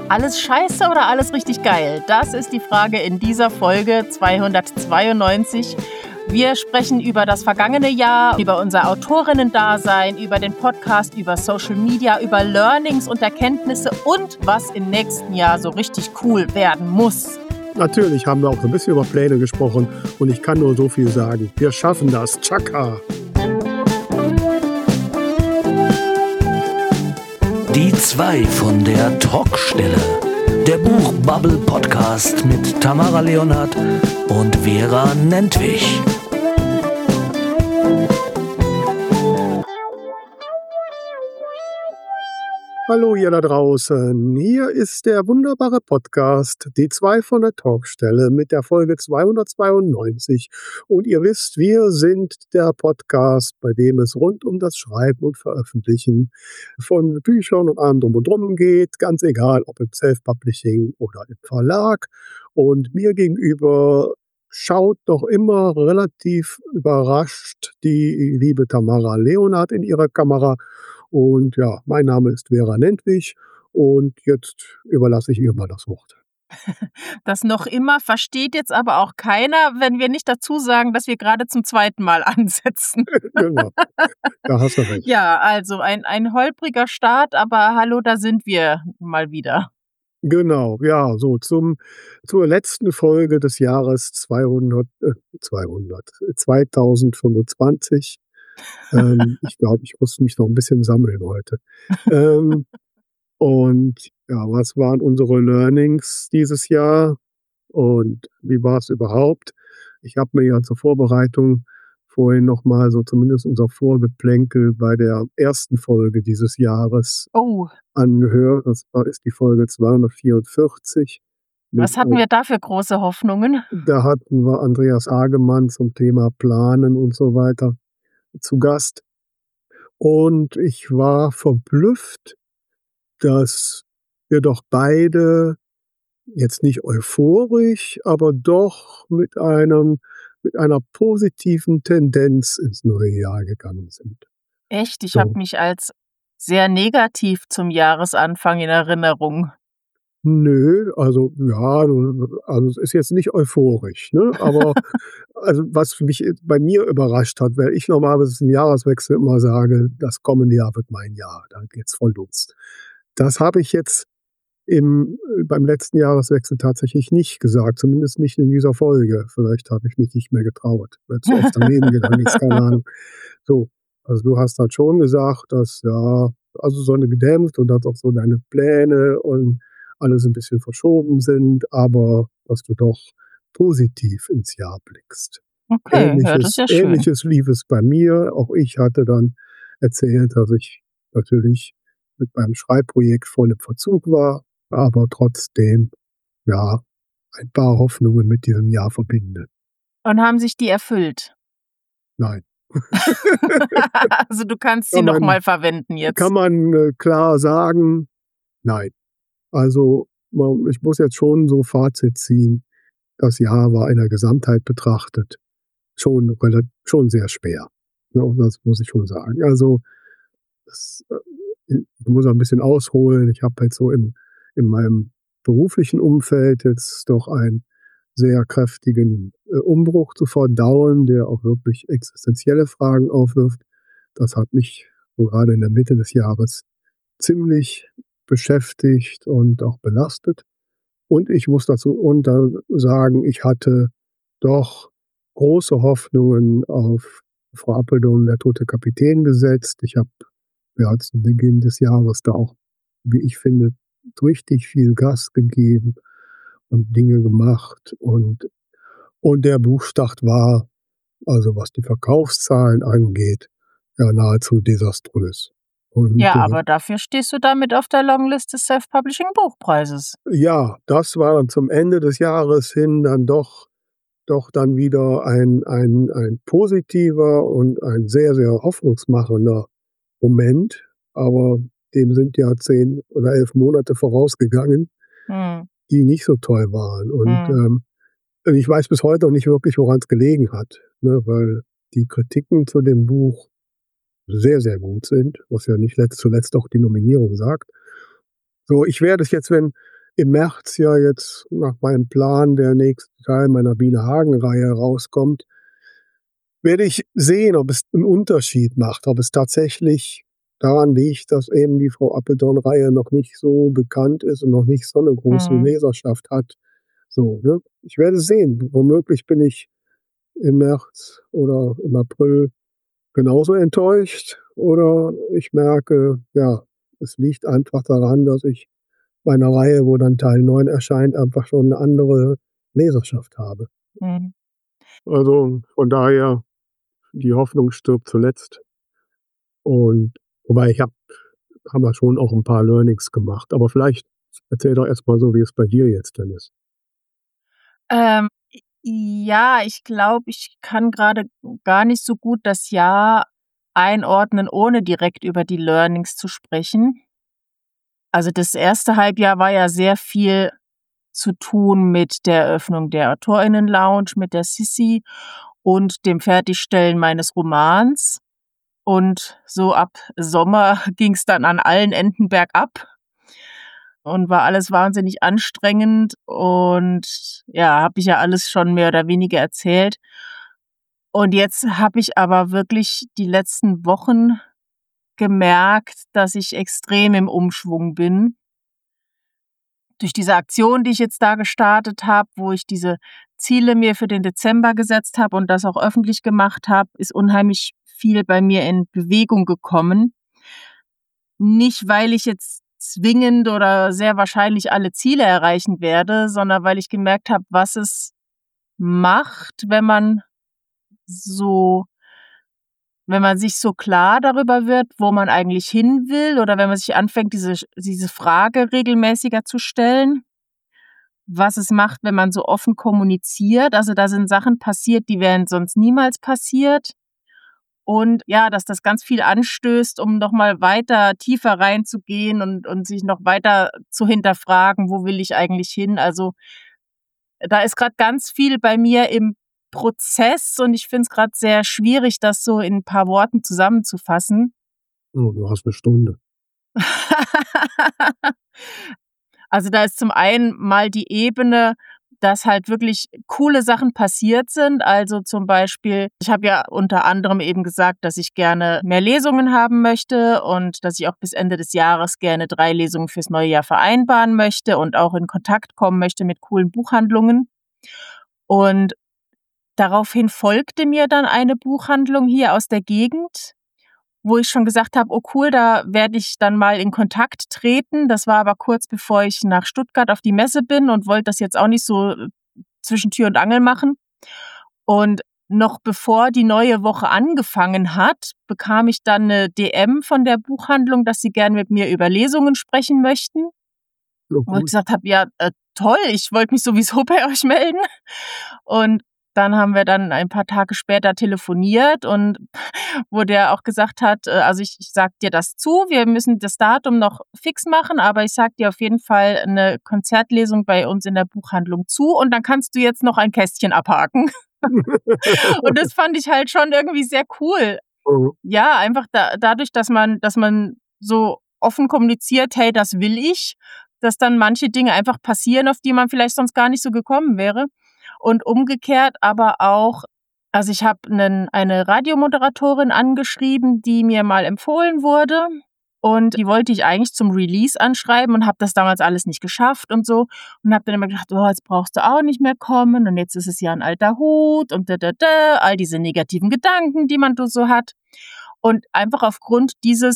Alles scheiße oder alles richtig geil? Das ist die Frage in dieser Folge 292. Wir sprechen über das vergangene Jahr, über unser Autorinnen-Dasein, über den Podcast, über Social Media, über Learnings und Erkenntnisse und was im nächsten Jahr so richtig cool werden muss. Natürlich haben wir auch so ein bisschen über Pläne gesprochen und ich kann nur so viel sagen. Wir schaffen das. Tschakka! Die zwei von der Talkstelle. Der Buchbubble-Podcast mit Tamara Leonhardt und Vera Nentwich. Hallo ihr da draußen, hier ist der wunderbare Podcast, die zwei von der Talkstelle mit der Folge 292 und ihr wisst, wir sind der Podcast, bei dem es rund um das Schreiben und Veröffentlichen von Büchern und allem drum und drum geht, ganz egal ob im Self-Publishing oder im Verlag, und mir gegenüber schaut doch immer relativ überrascht die liebe Tamara Leonhardt in ihrer Kamera. Und ja, mein Name ist Vera Nentwich und jetzt überlasse ich ihr mal das Wort. Das noch immer versteht jetzt aber auch keiner, wenn wir nicht dazu sagen, dass wir gerade zum zweiten Mal ansetzen. Genau, da hast du recht. Ja, also ein holpriger Start, aber hallo, da sind wir mal wieder. Genau, ja, so zur letzten Folge des Jahres 2025. Ich glaube, ich muss mich noch ein bisschen sammeln heute. Und ja, was waren unsere Learnings dieses Jahr und wie war es überhaupt? Ich habe mir ja zur Vorbereitung vorhin noch mal so zumindest unser Vorgeplänkel bei der ersten Folge dieses Jahres angehört. Ist die Folge 244. Was hatten wir da für große Hoffnungen? Da hatten wir Andreas Agemann zum Thema Planen und so weiter zu Gast. Und ich war verblüfft, dass wir doch beide jetzt nicht euphorisch, aber doch mit einer positiven Tendenz ins neue Jahr gegangen sind. Echt? Ich So. habe mich als sehr negativ zum Jahresanfang in Erinnerung. Nö, also ja, also es ist jetzt nicht euphorisch, ne? Aber also was mich bei mir überrascht hat, weil ich normalerweise zum Jahreswechsel immer sage, das kommende Jahr wird mein Jahr, da geht's voll los. Das habe ich jetzt beim letzten Jahreswechsel tatsächlich nicht gesagt, zumindest nicht in dieser Folge. Vielleicht habe ich mich nicht mehr getraut, weil zu oft daneben gegangen ist, keine Ahnung. So, also du hast halt schon gesagt, dass ja, also Sonne gedämpft und dass auch so deine Pläne und alles ein bisschen verschoben sind, aber dass du doch positiv ins Jahr blickst. Okay, ja, das ist ja schön. Ähnliches lief es bei mir. Auch ich hatte dann erzählt, dass ich natürlich mit meinem Schreibprojekt voll im Verzug war, aber trotzdem, ja, ein paar Hoffnungen mit diesem Jahr verbinde. Und haben sich die erfüllt? Nein. Also du kannst sie noch mal verwenden jetzt. Kann man klar sagen, nein. Also ich muss jetzt schon so Fazit ziehen, das Jahr war in der Gesamtheit betrachtet schon sehr schwer. Ja, das muss ich schon sagen. Also ich muss ein bisschen ausholen. Ich habe jetzt so in meinem beruflichen Umfeld jetzt doch einen sehr kräftigen Umbruch zu verdauen, der auch wirklich existenzielle Fragen aufwirft. Das hat mich so gerade in der Mitte des Jahres ziemlich beschäftigt und auch belastet. Und ich muss dazu sagen, ich hatte doch große Hoffnungen auf Frau Apeldoorn, der tote Kapitän, gesetzt. Ich habe ja zu Beginn des Jahres da auch, wie ich finde, richtig viel Gas gegeben und Dinge gemacht. Und der Buchstart war, also was die Verkaufszahlen angeht, ja nahezu desaströs. Und, ja, aber dafür stehst du damit auf der Longlist des Self-Publishing-Buchpreises. Ja, das war dann zum Ende des Jahres hin dann doch dann wieder ein positiver und ein sehr, sehr hoffnungsmachender Moment. Aber dem sind ja 10 oder 11 Monate vorausgegangen, die nicht so toll waren. Und ich weiß bis heute noch nicht wirklich, woran es gelegen hat, ne, weil die Kritiken zu dem Buch sehr, sehr gut sind, was ja nicht zuletzt auch die Nominierung sagt. So, ich werde es jetzt, wenn im März ja jetzt nach meinem Plan der nächste Teil meiner Biene Hagen-Reihe rauskommt, werde ich sehen, ob es einen Unterschied macht, ob es tatsächlich daran liegt, dass eben die Frau Appeldorn-Reihe noch nicht so bekannt ist und noch nicht so eine große Leserschaft hat. So, ne? Ich werde sehen. Womöglich bin ich im März oder im April genauso enttäuscht oder ich merke, ja, es liegt einfach daran, dass ich bei einer Reihe, wo dann Teil 9 erscheint, einfach schon eine andere Leserschaft habe. Mhm. Also, von daher, die Hoffnung stirbt zuletzt. Und wobei haben wir schon auch ein paar Learnings gemacht. Aber vielleicht erzähl doch erst mal so, wie es bei dir jetzt denn ist. Ähm, ja, ich glaube, ich kann gerade gar nicht so gut das Jahr einordnen, ohne direkt über die Learnings zu sprechen. Also, das erste Halbjahr war ja sehr viel zu tun mit der Eröffnung der AutorInnen-Lounge, mit der Sissi und dem Fertigstellen meines Romans. Und so ab Sommer ging's dann an allen Enden bergab und war alles wahnsinnig anstrengend und ja, habe ich ja alles schon mehr oder weniger erzählt. Und jetzt habe ich aber wirklich die letzten Wochen gemerkt, dass ich extrem im Umschwung bin. Durch diese Aktion, die ich jetzt da gestartet habe, wo ich diese Ziele mir für den Dezember gesetzt habe und das auch öffentlich gemacht habe, ist unheimlich viel bei mir in Bewegung gekommen. Nicht, weil ich jetzt zwingend oder sehr wahrscheinlich alle Ziele erreichen werde, sondern weil ich gemerkt habe, was es macht, so wenn man sich so klar darüber wird, wo man eigentlich hin will oder wenn man sich anfängt, diese Frage regelmäßiger zu stellen, was es macht, wenn man so offen kommuniziert. Also, da sind Sachen passiert, die wären sonst niemals passiert. Und ja, dass das ganz viel anstößt, um noch mal weiter tiefer reinzugehen und sich noch weiter zu hinterfragen, wo will ich eigentlich hin? Also, da ist grad ganz viel bei mir im Prozess und ich finde es grad sehr schwierig, das so in 'n paar Worten zusammenzufassen. Oh, du hast 'ne Stunde. Also, da ist zum einen mal die Ebene, dass halt wirklich coole Sachen passiert sind. Also, zum Beispiel, ich habe ja unter anderem eben gesagt, dass ich gerne mehr Lesungen haben möchte und dass ich auch bis Ende des Jahres gerne 3 Lesungen fürs neue Jahr vereinbaren möchte und auch in Kontakt kommen möchte mit coolen Buchhandlungen. Und daraufhin folgte mir dann eine Buchhandlung hier aus der Gegend, wo ich schon gesagt habe: „Oh cool, da werde ich dann mal in Kontakt treten." Das war aber kurz bevor ich nach Stuttgart auf die Messe bin und wollte das jetzt auch nicht so zwischen Tür und Angel machen. Und noch bevor die neue Woche angefangen hat, bekam ich dann 'ne DM von der Buchhandlung, dass sie gern mit mir über Lesungen sprechen möchten. Ja, Wo ich gut. gesagt habe: „Ja, toll, ich wollte mich sowieso bei euch melden." Und dann haben wir dann ein paar Tage später telefoniert und wo der auch gesagt hat, also ich sage dir das zu, wir müssen das Datum noch fix machen, aber ich sage dir auf jeden Fall eine Konzertlesung bei uns in der Buchhandlung zu und dann kannst du jetzt noch ein Kästchen abhaken. Und das fand ich halt schon irgendwie sehr cool. Mhm. Ja, einfach dadurch, dass man so offen kommuniziert: „Hey, das will ich", dass dann manche Dinge einfach passieren, auf die man vielleicht sonst gar nicht so gekommen wäre. Und umgekehrt aber auch, also ich habe eine Radiomoderatorin angeschrieben, die mir mal empfohlen wurde und die wollte ich eigentlich zum Release anschreiben und habe das damals alles nicht geschafft und so und habe dann immer gedacht: „Oh, jetzt brauchst du auch nicht mehr kommen und jetzt ist es ja 'n alter Hut und all diese negativen Gedanken, die man so hat." Und einfach aufgrund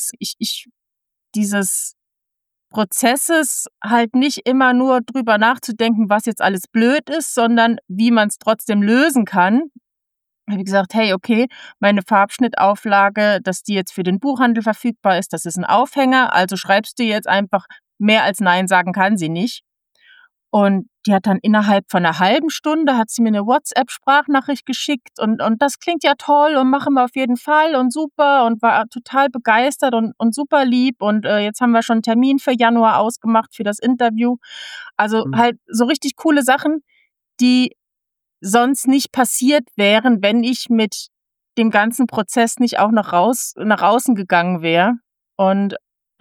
dieses Prozesses halt nicht immer nur drüber nachzudenken, was jetzt alles blöd ist, sondern wie man's trotzdem lösen kann, habe ich gesagt: „Hey, okay, meine Farbschnittauflage, dass die jetzt für den Buchhandel verfügbar ist, das ist 'n Aufhänger, also schreibst du jetzt einfach, mehr als nein sagen kann sie nicht." Und die hat dann innerhalb von 'ner halben Stunde hat sie mir 'ne WhatsApp-Sprachnachricht geschickt und das klingt ja toll und machen wir auf jeden Fall und super und war total begeistert und super lieb und, jetzt haben wir schon 'n Termin für Januar ausgemacht für das Interview. Also, Mhm. halt so richtig coole Sachen, die sonst nicht passiert wären, wenn ich mit dem ganzen Prozess nicht auch noch nach außen gegangen wäre. Und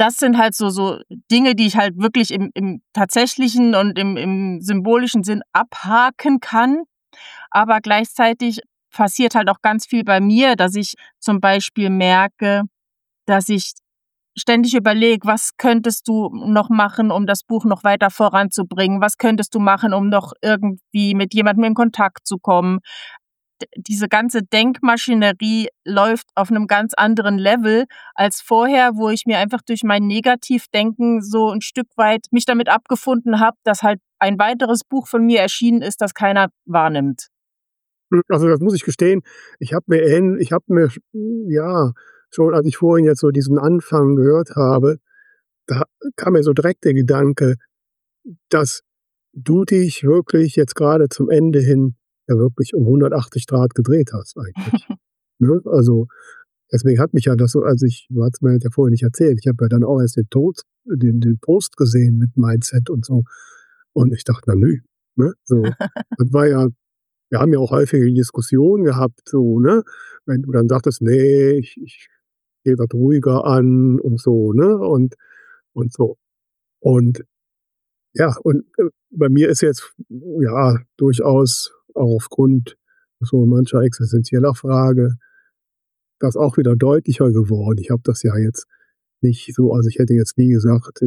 das sind halt so Dinge, die ich halt wirklich im tatsächlichen und im symbolischen Sinn abhaken kann. Aber gleichzeitig passiert halt auch ganz viel bei mir, dass ich zum Beispiel merke, dass ich ständig überlege, was könntest du noch machen, um das Buch noch weiter voranzubringen? Was könntest du machen, um noch irgendwie mit jemandem in Kontakt zu kommen? Diese ganze Denkmaschinerie läuft auf einem ganz anderen Level als vorher, wo ich mir einfach durch mein Negativdenken so ein Stück weit mich damit abgefunden habe, dass halt ein weiteres Buch von mir erschienen ist, das keiner wahrnimmt. Also, das muss ich gestehen, ich habe mir ja, schon als ich vorhin jetzt so diesen Anfang gehört habe, da kam mir so direkt der Gedanke, dass du dich wirklich jetzt gerade zum Ende hin ja wirklich um 180 Grad gedreht hast eigentlich, ne? Also, deswegen hat mich ja das so du hattest mir ja vorhin nicht erzählt, ich habe ja dann auch erst den Post gesehen mit Mindset und so und ich dachte: „Na nö", ne? So, das war ja wir haben ja auch häufige Diskussionen gehabt so, ne? Wenn du dann sagtest: „Ne, ich gehe das ruhiger an" und so, ne? Und so. Und ja, bei mir ist jetzt, ja, durchaus auch aufgrund so mancher existenzieller Frage das auch wieder deutlicher geworden. Ich habe das ja jetzt nicht so ich hätte jetzt nie gesagt,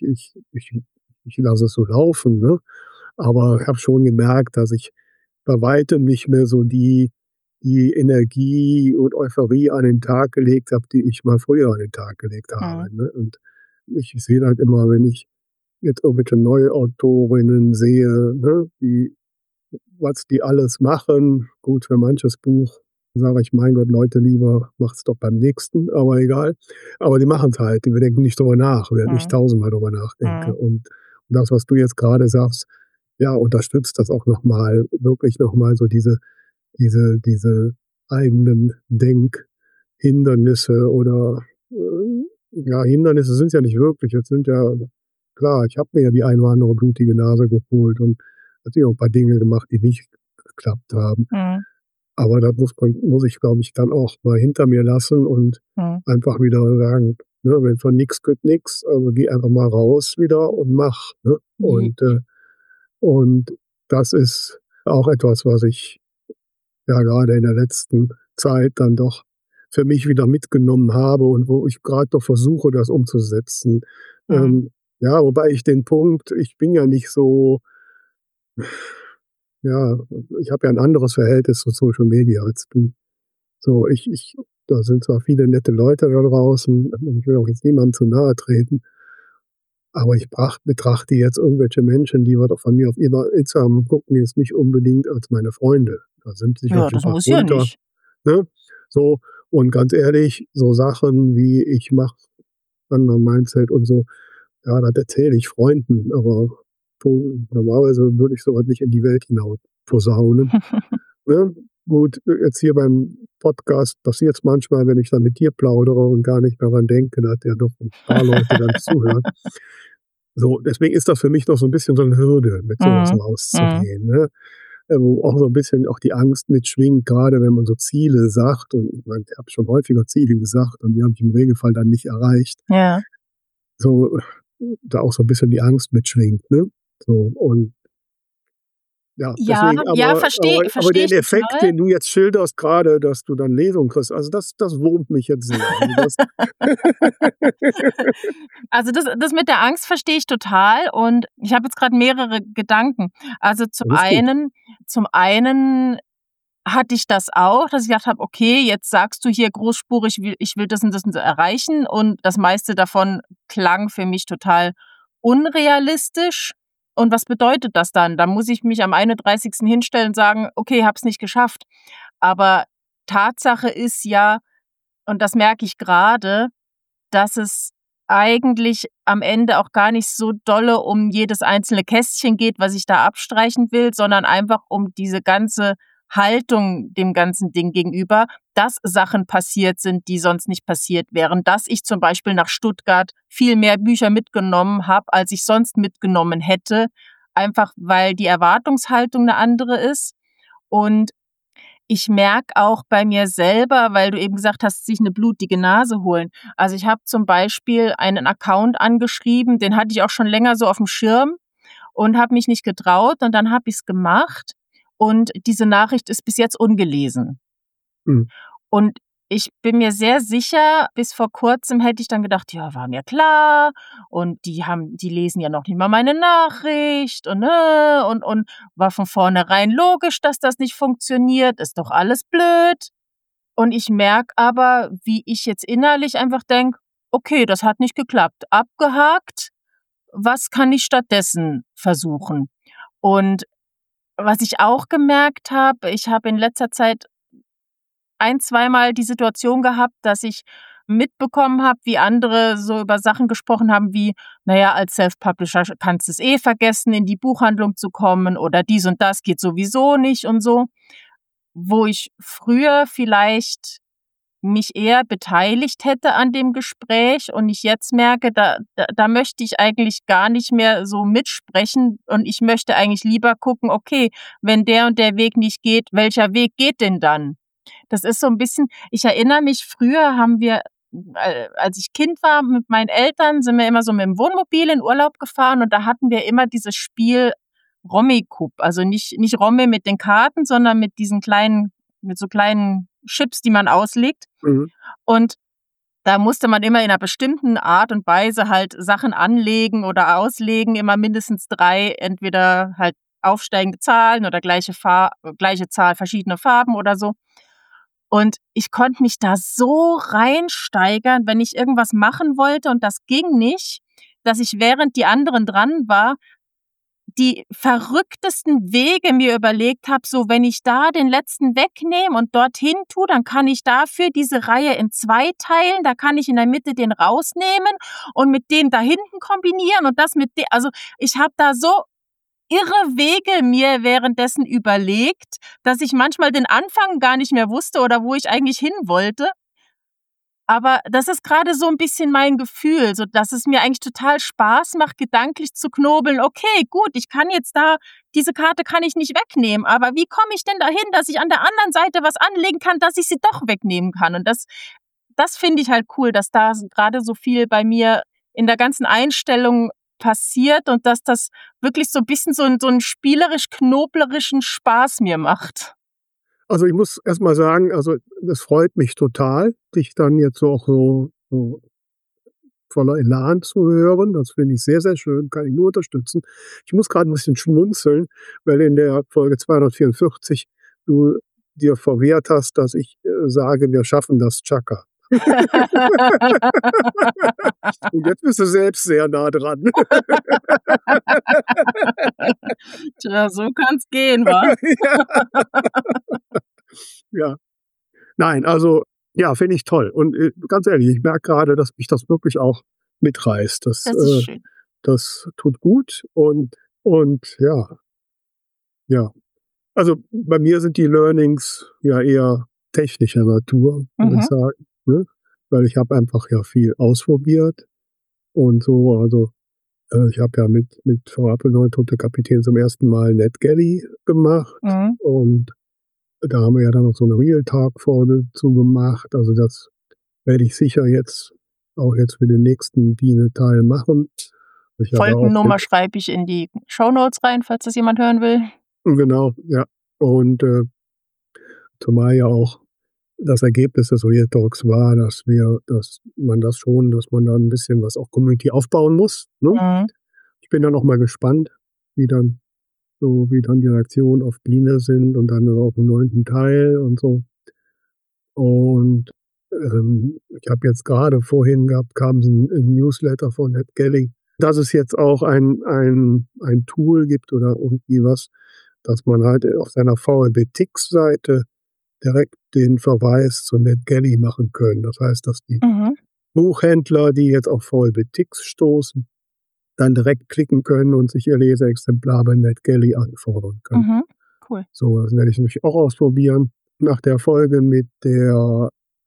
ich lasse es so laufen, ne? Aber ich habe schon gemerkt, dass ich bei weitem nicht mehr so die Energie und Euphorie an den Tag gelegt habe, die ich mal früher an den Tag gelegt habe, Mhm. ne? Und ich sehe halt immer, wenn ich jetzt irgendwelche neue Autorinnen sehe, ne, was die alles machen. Gut, für manches Buch sage ich: „Mein Gott, Leute, lieber macht's doch beim nächsten", aber egal. Aber die machen's halt, die denken nicht drüber nach, während ich Mhm. tausendmal drüber nachdenke. Mhm. Und das, was du jetzt grade sagst, ja, unterstützt das auch noch mal wirklich noch mal so diese eigenen Denkhindernisse oder, ja, Hindernisse sind's ja nicht wirklich. Es sind ja klar, ich habe mir ja die eine oder andere blutige Nase geholt und natürlich auch 'n paar Dinge gemacht, die nicht geklappt haben. Mhm. Aber das muss ich, glaube ich, dann auch mal hinter mir lassen und Mhm. einfach wieder sagen, ne, wenn von nix kommt nix, also geh einfach mal raus wieder und mach, ne? Je Und das ist auch etwas, was ich ja grade in der letzten Zeit dann doch für mich wieder mitgenommen habe und wo ich grad doch versuche, das umzusetzen. Mhm. Ja, wobei ich den Punkt ich bin ja nicht so ja, ich habe ja 'n anderes Verhältnis zu Social Media als du. So, ich da sind zwar viele nette Leute da draußen und ich will auch jetzt niemandem zu nahe treten, aber ich betrachte jetzt irgendwelche Menschen, die was von mir auf Instagram gucken, jetzt nicht unbedingt als meine Freunde. Da sind Ja, sicherlich 'n das paar muss ja drunter, nicht. ne? So, und ganz ehrlich, so Sachen wie ich mache anderen Mindset und so, ja, das erzähle ich Freunden, aber normalerweise würde ich so was nicht in die Welt hinaus posaunen, ne? Gut, jetzt hier beim Podcast passiert's manchmal, wenn ich dann mit dir plaudere und gar nicht daran denke, dass ja doch 'n paar Leute dann zuhören. So, deswegen ist das für mich noch so 'n bisschen so 'ne Hürde, mit so was Mhm. Mhm. rauszugehen, ne? Wo auch so 'n bisschen auch die Angst mitschwingt, grade wenn man so Ziele sagt und ich meine, ich habe schon häufiger Ziele gesagt und die habe ich im Regelfall dann nicht erreicht. Ja. So, da auch so 'n bisschen die Angst mitschwingt, ne? So und ja, Ja, deswegen ja, aber verstehe den ich Effekt, total. den du jetzt schilderst grade, dass du dann Lesungen kriegst, also das wurmt mich jetzt sehr. Also das Also, das mit der Angst verstehe ich total und ich habe jetzt grad mehrere Gedanken. Also, das ist gut. zum einen hatte ich das auch, dass ich gedacht habe: „Okay, jetzt sagst du hier großspurig, ich will das und das erreichen" und das meiste davon klang für mich total unrealistisch. Und was bedeutet das dann? Da muss ich mich am 31. hinstellen und sagen: „Okay, habe es nicht geschafft." Aber Tatsache ist ja, und das merke ich grade, dass es eigentlich am Ende auch gar nicht so dolle um jedes einzelne Kästchen geht, was ich da abstreichen will, sondern einfach um diese ganze Haltung dem ganzen Ding gegenüber, dass Sachen passiert sind, die sonst nicht passiert wären. Dass ich zum Beispiel nach Stuttgart viel mehr Bücher mitgenommen habe, als ich sonst mitgenommen hätte, einfach weil die Erwartungshaltung 'ne andere ist. Und ich merke auch bei mir selber, weil du eben gesagt hast, sich eine blutige Nase holen. Also ich habe zum Beispiel einen Account angeschrieben, den hatte ich auch schon länger so auf dem Schirm und habe mich nicht getraut und dann habe ich es gemacht und diese Nachricht ist bis jetzt ungelesen. Mhm. Und ich bin mir sehr sicher, bis vor kurzem hätte ich dann gedacht, ja, war mir klar und die lesen ja noch nicht mal meine Nachricht und war von vornherein logisch, dass das nicht funktioniert, ist doch alles blöd. Und ich merke aber, wie ich jetzt innerlich einfach denke, okay, das hat nicht geklappt, abgehakt, was kann ich stattdessen versuchen? Und was ich auch gemerkt habe, ich habe in letzter Zeit zweimal die Situation gehabt, dass ich mitbekommen habe, wie andere so über Sachen gesprochen haben wie, naja, als Self-Publisher kannst du es vergessen, in die Buchhandlung zu kommen oder dies und das geht sowieso nicht und so, wo ich früher vielleicht mich eher beteiligt hätte an dem Gespräch und ich jetzt merke, da möchte ich eigentlich gar nicht mehr so mitsprechen und ich möchte eigentlich lieber gucken, okay, wenn der und der Weg nicht geht, welcher Weg geht denn dann? Das ist so ein bisschen, ich erinnere mich, früher haben wir, als ich Kind war, mit meinen Eltern sind wir immer so mit dem Wohnmobil in Urlaub gefahren und da hatten wir immer dieses Spiel Rummikub. Also nicht Romme mit den Karten, sondern mit so kleinen Chips, die man auslegt. Mhm. Und da musste man immer in einer bestimmten Art und Weise halt Sachen anlegen oder auslegen, immer mindestens 3, entweder halt aufsteigende Zahlen oder gleiche Zahl, verschiedene Farben oder so. Und ich konnte mich da so reinsteigern, wenn ich irgendwas machen wollte und das ging nicht, dass ich, während die anderen dran war, die verrücktesten Wege mir überlegt habe, so wenn ich da den letzten wegnehme und dorthin tue, dann kann ich dafür diese Reihe in 2 teilen, da kann ich in der Mitte den rausnehmen und mit dem da hinten kombinieren und das mit dem, also ich habe da so irre Wege mir währenddessen überlegt, dass ich manchmal den Anfang gar nicht mehr wusste oder wo ich eigentlich hin wollte. Aber das ist gerade so ein bisschen mein Gefühl, so dass es mir eigentlich total Spaß macht, gedanklich zu knobeln. Okay, gut, ich kann jetzt diese Karte kann ich nicht wegnehmen, aber wie komme ich denn dahin, dass ich an der anderen Seite was anlegen kann, dass ich sie doch wegnehmen kann? Und das finde ich halt cool, dass da gerade so viel bei mir in der ganzen Einstellung passiert und dass das wirklich so ein bisschen so einen spielerisch-knoblerischen Spaß mir macht. Also, ich muss erst mal sagen, also, das freut mich total, dich dann jetzt so auch so voller Elan zu hören. Das finde ich sehr, sehr schön, kann ich nur unterstützen. Ich muss grad 'n bisschen schmunzeln, weil in der Folge 244 du dir verwehrt hast, dass ich, sage: „Wir schaffen das, Chaka." Und jetzt bist du selbst sehr nah dran. Tja, so kann's gehen, wa? Ja. Nein, also, ja, finde ich toll. Und, ganz ehrlich, ich merke grade, dass mich das wirklich auch mitreißt. Das ist schön. Das tut gut und ja. Also, bei mir sind die Learnings ja eher technischer Natur, würde ich Mhm. sagen, ne? Weil ich habe einfach ja viel ausprobiert und so. Also, ich habe ja mit Frau Appelneut und der Kapitän zum ersten Mal NetGalley gemacht Mhm. und da haben wir ja dann noch so 'ne Real Talk-Folge zu gemacht. Also, das werde ich sicher jetzt für den nächsten Biene-Teil machen. Ich habe ja auch Folgennummer schreibe ich in die Shownotes rein, falls das jemand hören will. genau, ja. Und, zumal ja auch das Ergebnis des Real Talks war, dass man da 'n bisschen was auch Community aufbauen muss, ne? Mhm. Ich bin da noch mal gespannt, wie dann die Reaktionen auf Biene sind und dann auch im 9. Teil und so. Und, ich habe jetzt grade vorhin kam so 'n Newsletter von NetGalley, dass es jetzt auch ein Tool gibt oder irgendwie was, dass man halt auf seiner VLB-Tix-Seite direkt den Verweis zu NetGalley machen können. Das heißt, dass die Mhm. Buchhändler, die jetzt auf VLB-Tix stoßen, dann direkt klicken können und sich ihr Leseexemplar bei NetGalley anfordern können. Mhm. Cool. So, das werde ich nämlich auch ausprobieren. Nach der Folge mit der,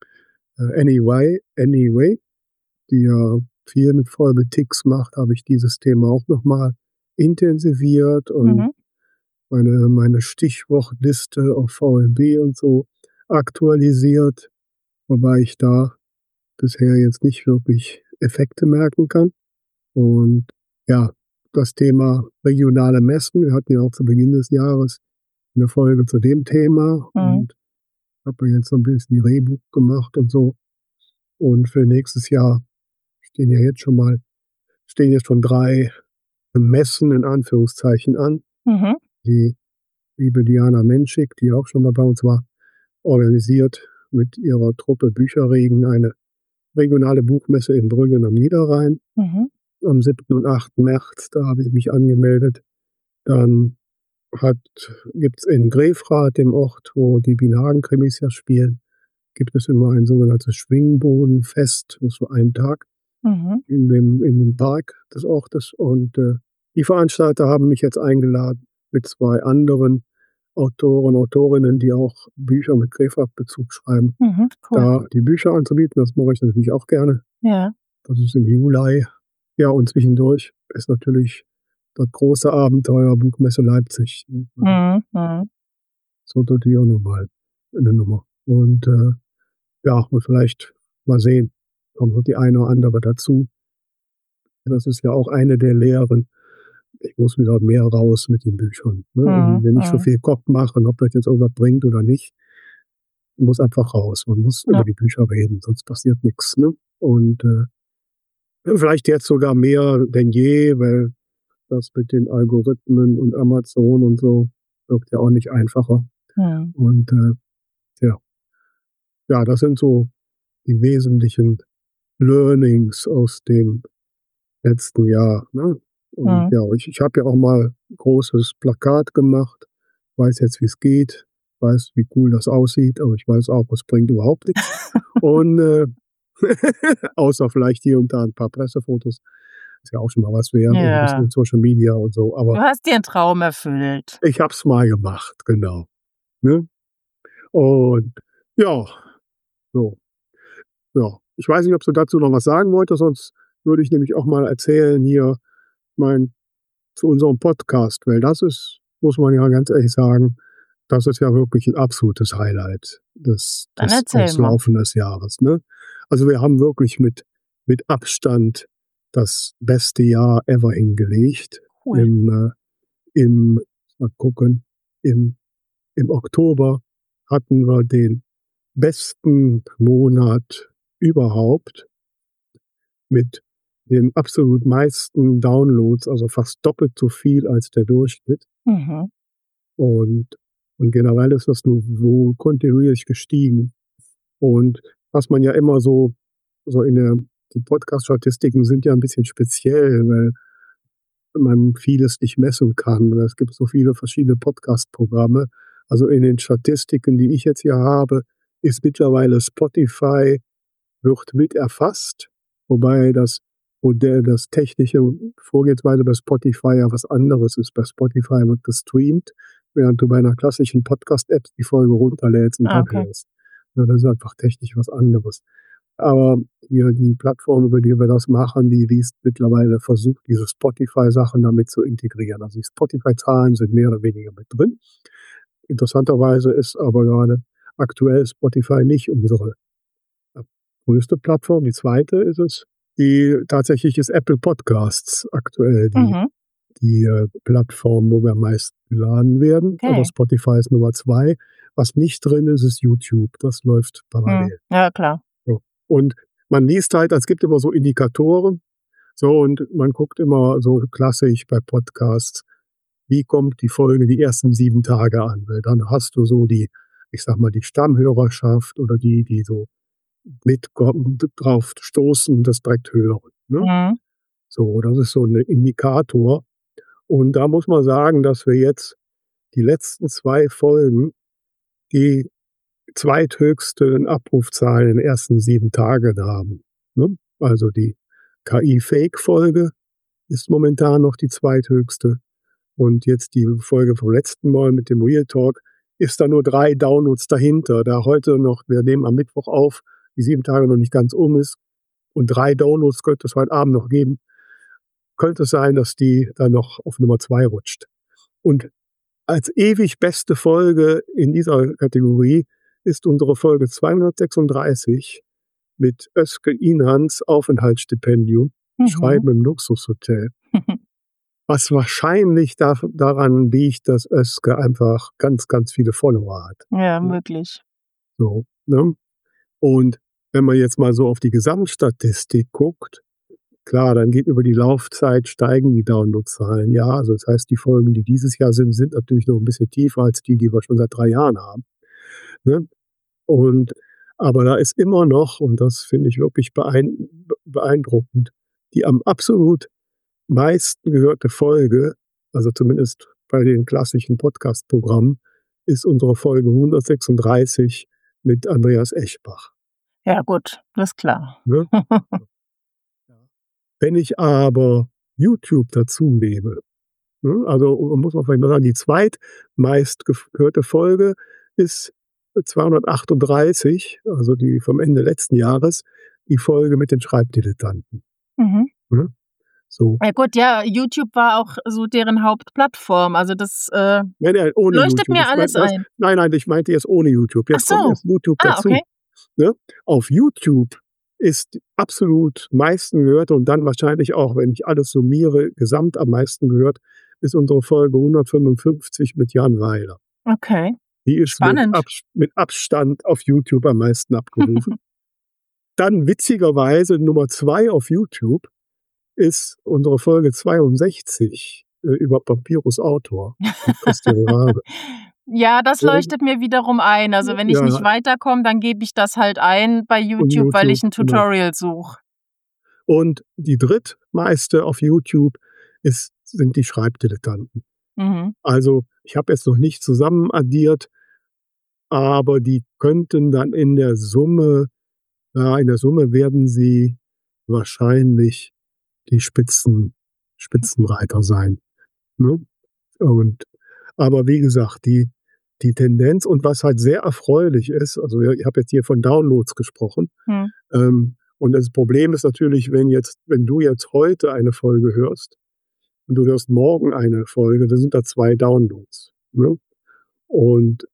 Anyway, die ja viel mit VLB-Tix macht, habe ich dieses Thema auch noch mal intensiviert und Mhm. meine Stichwortliste auf VLB und so aktualisiert, wobei ich da bisher jetzt nicht wirklich Effekte merken kann. Und ja, das Thema regionale Messen, wir hatten ja auch zu Beginn des Jahres eine Folge zu dem Thema und habe mir jetzt so ein bisschen die Rehbuch gemacht und so. Und für nächstes Jahr stehen jetzt schon 3 Messen in Anführungszeichen an. Mhm. Die liebe Diana Menschik, die auch schon mal bei uns war, organisiert mit ihrer Truppe Bücherregen eine regionale Buchmesse in Brüggen am Niederrhein Mhm. am 7. und 8. März. Da habe ich mich angemeldet. Dann gibt es in Grefrath, dem Ort, wo die Bienenhagen-Krimis ja spielen, gibt es immer ein sogenanntes Schwingbodenfest, das ist so ein Tag Mhm. in dem Park des Ortes. Und die Veranstalter haben mich jetzt eingeladen mit 2 anderen Autoren, Autorinnen, die auch Bücher mit Grefrath-Bezug schreiben, Mhm. Cool. da die Bücher anzubieten. Das mache ich natürlich auch gerne. Ja. Das ist im Juli. Ja, und zwischendurch ist natürlich das große Abenteuer Buchmesse Leipzig. Mhm. Mhm. So natürlich auch nochmal eine Nummer. Und ja, und vielleicht mal sehen, kommt noch die eine oder andere dazu. Das ist ja auch eine der Lehren. Ich muss wieder mehr raus mit den Büchern. Ne? Und wenn ich so viel Kopf mache, ob das jetzt irgendwas bringt oder nicht, muss einfach raus. Man muss Ja. über die Bücher reden, sonst passiert nichts. Ne? Und vielleicht jetzt sogar mehr denn je, weil das mit den Algorithmen und Amazon und so wird ja auch nicht einfacher. Mhm. Und ja, das sind so die wesentlichen Learnings aus dem letzten Jahr. Ne? Und Mhm. ja, ich habe ja auch mal ein großes Plakat gemacht, weiß jetzt, wie es geht, weiß, wie cool das aussieht, aber ich weiß auch, es bringt überhaupt nichts. Und außer vielleicht hier und da ein paar Pressefotos. Ist ja auch schon mal was wert, und ein bisschen Ja. in Social Media und so. Aber Du hast dir einen Traum erfüllt. ich habe es mal gemacht, genau. Ne? Und ja, so. Ja. Ich weiß nicht, ob du dazu noch was sagen wolltest, sonst würde ich nämlich auch mal erzählen hier mein zu unserem Podcast, weil das ist, muss man ja ganz ehrlich sagen, das ist ja wirklich ein absolutes Highlight Dann erzähl des mal. Laufen des Jahres, ne? Also, wir haben wirklich mit Abstand das beste Jahr ever hingelegt. Cool. Im mal gucken, im Oktober hatten wir den besten Monat überhaupt mit den absolut meisten Downloads, also fast doppelt so viel als der Durchschnitt. Mhm. Und generell ist das nur so kontinuierlich gestiegen. Und was man ja immer so die Podcast-Statistiken sind ja ein bisschen speziell, weil man vieles nicht messen kann. Es gibt so viele verschiedene Podcast-Programme. Also, in den Statistiken, die ich jetzt hier habe, ist mittlerweile Spotify wird mit erfasst, wobei das technische Vorgehensweise bei Spotify ja was anderes ist. Bei Spotify wird gestreamt, während du bei einer klassischen Podcast-App die Folge runterlädst und dann Okay. hörst. Ja, das ist einfach technisch was anderes. Aber hier die Plattform, über die wir das machen, die ist mittlerweile versucht, diese Spotify-Sachen damit zu integrieren. Also, die Spotify-Zahlen sind mehr oder weniger mit drin. Interessanterweise ist aber gerade aktuell Spotify nicht unsere größte Plattform. Die zweite ist es. Tatsächlich ist Apple Podcasts aktuell Mhm. die Plattform, wo wir am meisten geladen werden. Okay. Aber Spotify ist Nummer 2. Was nicht drin ist, ist YouTube. Das läuft parallel. Ja, klar. So. Und man liest halt, es gibt immer so Indikatoren. So, und man guckt immer so klassisch bei Podcasts, wie kommt die Folge die ersten 7 Tage an? Weil dann hast du so ich sag mal, die Stammhörerschaft oder die so drauf stoßen, das direkt hören, ne? Mhm. So, das ist so 'n Indikator. Und da muss man sagen, dass wir jetzt die letzten 2 Folgen die zweithöchsten Abrufzahlen in den ersten 7 Tagen haben, ne? Also, die KI-Fake-Folge ist momentan noch die zweithöchste. Und jetzt die Folge vom letzten Mal mit dem Real Talk ist da nur 3 Downloads dahinter. Da heute noch, wir nehmen am Mittwoch auf, die 7 Tage noch nicht ganz ist und 3 Downloads könnte es heute Abend noch geben, könnte es sein, dass die dann noch auf Nummer 2 rutscht. Und als ewig beste Folge in dieser Kategorie ist unsere Folge 236 mit Özge İnan's Aufenthaltsstipendium, Schreiben im Luxushotel. Was wahrscheinlich daran liegt, dass Özge einfach ganz, ganz viele Follower hat. Ja, möglich. So, ne? Und wenn man jetzt mal so auf die Gesamtstatistik guckt, klar, dann geht über die Laufzeit, steigen die Downloadzahlen. Ja, also das heißt, die Folgen, die dieses Jahr sind natürlich noch ein bisschen tiefer als die wir schon seit 3 Jahren haben. Ne? Aber da ist immer noch, und das finde ich wirklich beeindruckend, die am absolut meisten gehörte Folge, also zumindest bei den klassischen Podcast-Programmen, ist unsere Folge 136 mit Andreas Eschbach. Ja gut, das ist klar. Ne? Wenn ich aber YouTube dazu nehme, ne, also muss man vielleicht mal sagen, die zweitmeist gehörte Folge ist 238, also die vom Ende letzten Jahres, die Folge mit den Schreibdilettanten. Ne? So. Ja gut, ja, YouTube war auch so deren Hauptplattform, also das Nein, ohne leuchtet YouTube. mir alles ein. Nein, ich meinte jetzt ohne YouTube. Jetzt Ach so. kommt erst YouTube dazu. Okay. Ne? Auf YouTube ist absolut meisten gehört und dann wahrscheinlich auch, wenn ich alles summiere, gesamt am meisten gehört, ist unsere Folge 155 mit Jan Weiler. Okay. Die ist mit Abstand auf YouTube am meisten abgerufen. Dann witzigerweise Nummer 2 auf YouTube ist unsere Folge 62 über Papyrus Autor mit Christian Rabe. Ja, das leuchtet mir wiederum ein. Also wenn ich nicht weiterkomme, dann gebe ich das halt ein bei YouTube, weil ich ein Tutorial suche. Und die drittmeiste auf YouTube sind die Schreibdilettanten. Also ich habe jetzt noch nicht zusammen addiert, aber die könnten dann in der Summe werden sie wahrscheinlich die Spitzenreiter sein. Ne? Aber wie gesagt, die Tendenz und was halt sehr erfreulich ist, also ich habe jetzt hier von Downloads gesprochen, und das Problem ist natürlich, wenn du jetzt heute eine Folge hörst und du hörst morgen eine Folge, dann sind da 2 Downloads. Ne? Und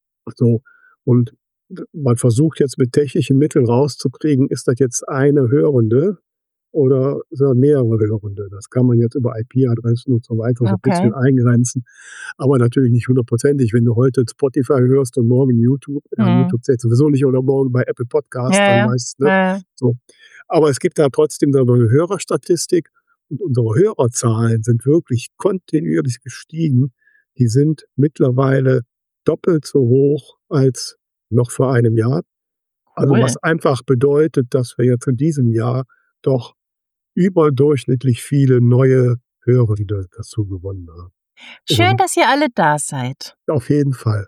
man versucht jetzt mit technischen Mitteln rauszukriegen, ist das jetzt eine Hörende oder sind mehrere Hörende. Das kann man jetzt über IP-Adressen und so weiter so ein bisschen eingrenzen, aber natürlich nicht 100%. Wenn du heute Spotify hörst und morgen YouTube, YouTube zählt sowieso nicht, oder morgen bei Apple Podcasts, dann weißt du, ne? So. Aber es gibt da trotzdem eine Hörerstatistik und unsere Hörerzahlen sind wirklich kontinuierlich gestiegen. Die sind mittlerweile doppelt so hoch als noch vor einem Jahr. Also was einfach bedeutet, dass wir jetzt in diesem Jahr doch überdurchschnittlich viele neue Hörer wieder dazu gewonnen haben. Schön, dass ihr alle da seid. Auf jeden Fall.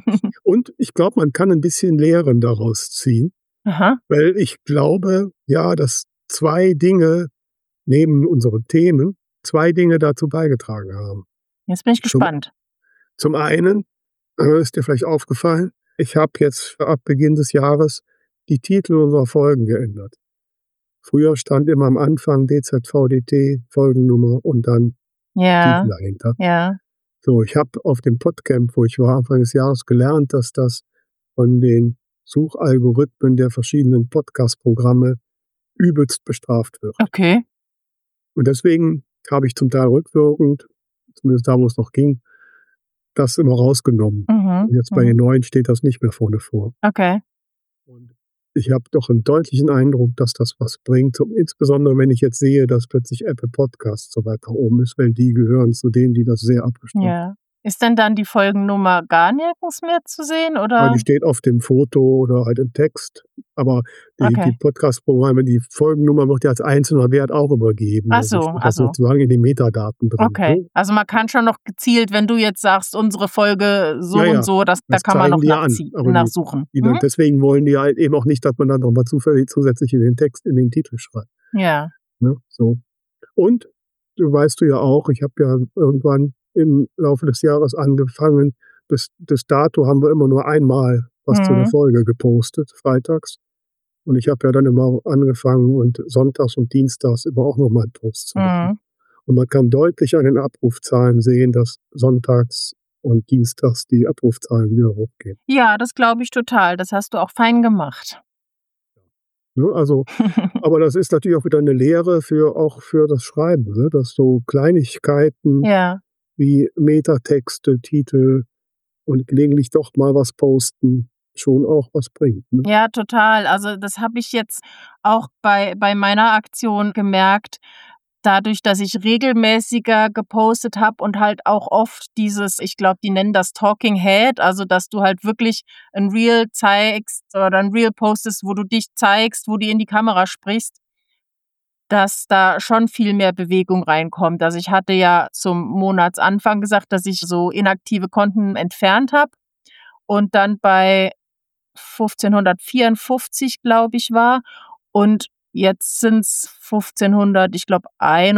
Und ich glaube, man kann ein bisschen Lehren daraus ziehen, weil ich glaube, ja, dass 2 Dinge neben unseren Themen 2 Dinge dazu beigetragen haben. Jetzt bin ich gespannt. Zum einen ist dir vielleicht aufgefallen, ich habe jetzt ab Beginn des Jahres die Titel unserer Folgen geändert. Früher stand immer am Anfang DZVDT, Folgennummer und dann Titel dahinter. Ja. So, ich habe auf dem Podcamp, wo ich war, Anfang des Jahres gelernt, dass das von den Suchalgorithmen der verschiedenen Podcast-Programme übelst bestraft wird. Okay. Und deswegen habe ich zum Teil rückwirkend, zumindest da, wo es noch ging, das immer rausgenommen. Und jetzt bei den neuen steht das nicht mehr vorne vor. Okay. Und ich habe doch einen deutlichen Eindruck, dass das was bringt. Insbesondere, wenn ich jetzt sehe, dass plötzlich Apple Podcasts so weit nach oben ist, weil die gehören zu denen, die das sehr abgestimmt haben. Ja. Ist denn dann die Folgennummer gar nirgends mehr zu sehen? Oder? Ja, die steht auf dem Foto oder halt im Text. Aber die Podcast-Programme, die Folgennummer wird ja als einzelner Wert auch übergeben. Ach so, das sozusagen in den Metadaten drin. Okay, also man kann schon noch gezielt, wenn du jetzt sagst, unsere Folge so und so, da kann man noch nachsuchen. Deswegen wollen die halt eben auch nicht, dass man dann nochmal zusätzlich in den Text, in den Titel schreibt. Ja. Ne? So. Und, weißt du ja auch, ich habe ja irgendwann im Laufe des Jahres angefangen. Bis dato haben wir immer nur einmal was zu der Folge gepostet, freitags. Und ich habe ja dann immer angefangen und sonntags und dienstags immer auch nochmal einen Post zu machen. Und man kann deutlich an den Abrufzahlen sehen, dass sonntags und dienstags die Abrufzahlen wieder hochgehen. Ja, das glaube ich total. Das hast du auch fein gemacht. Ne, also aber das ist natürlich auch wieder eine Lehre auch für das Schreiben, ne, dass so Kleinigkeiten Ja. wie Metatexte, Titel und gelegentlich doch mal was posten schon auch was bringt, ne? Ja, total. Also, das habe ich jetzt auch bei meiner Aktion gemerkt, dadurch, dass ich regelmäßiger gepostet habe und halt auch oft ich glaube, die nennen das Talking Head, also, dass du halt wirklich ein Reel zeigst oder ein Reel postest, wo du dich zeigst, wo du in die Kamera sprichst, dass da schon viel mehr Bewegung reinkommt. Also, ich hatte ja zum Monatsanfang gesagt, dass ich so inaktive Konten entfernt habe und dann bei 1554, glaube ich, war. Und jetzt sind's 1500, ich glaube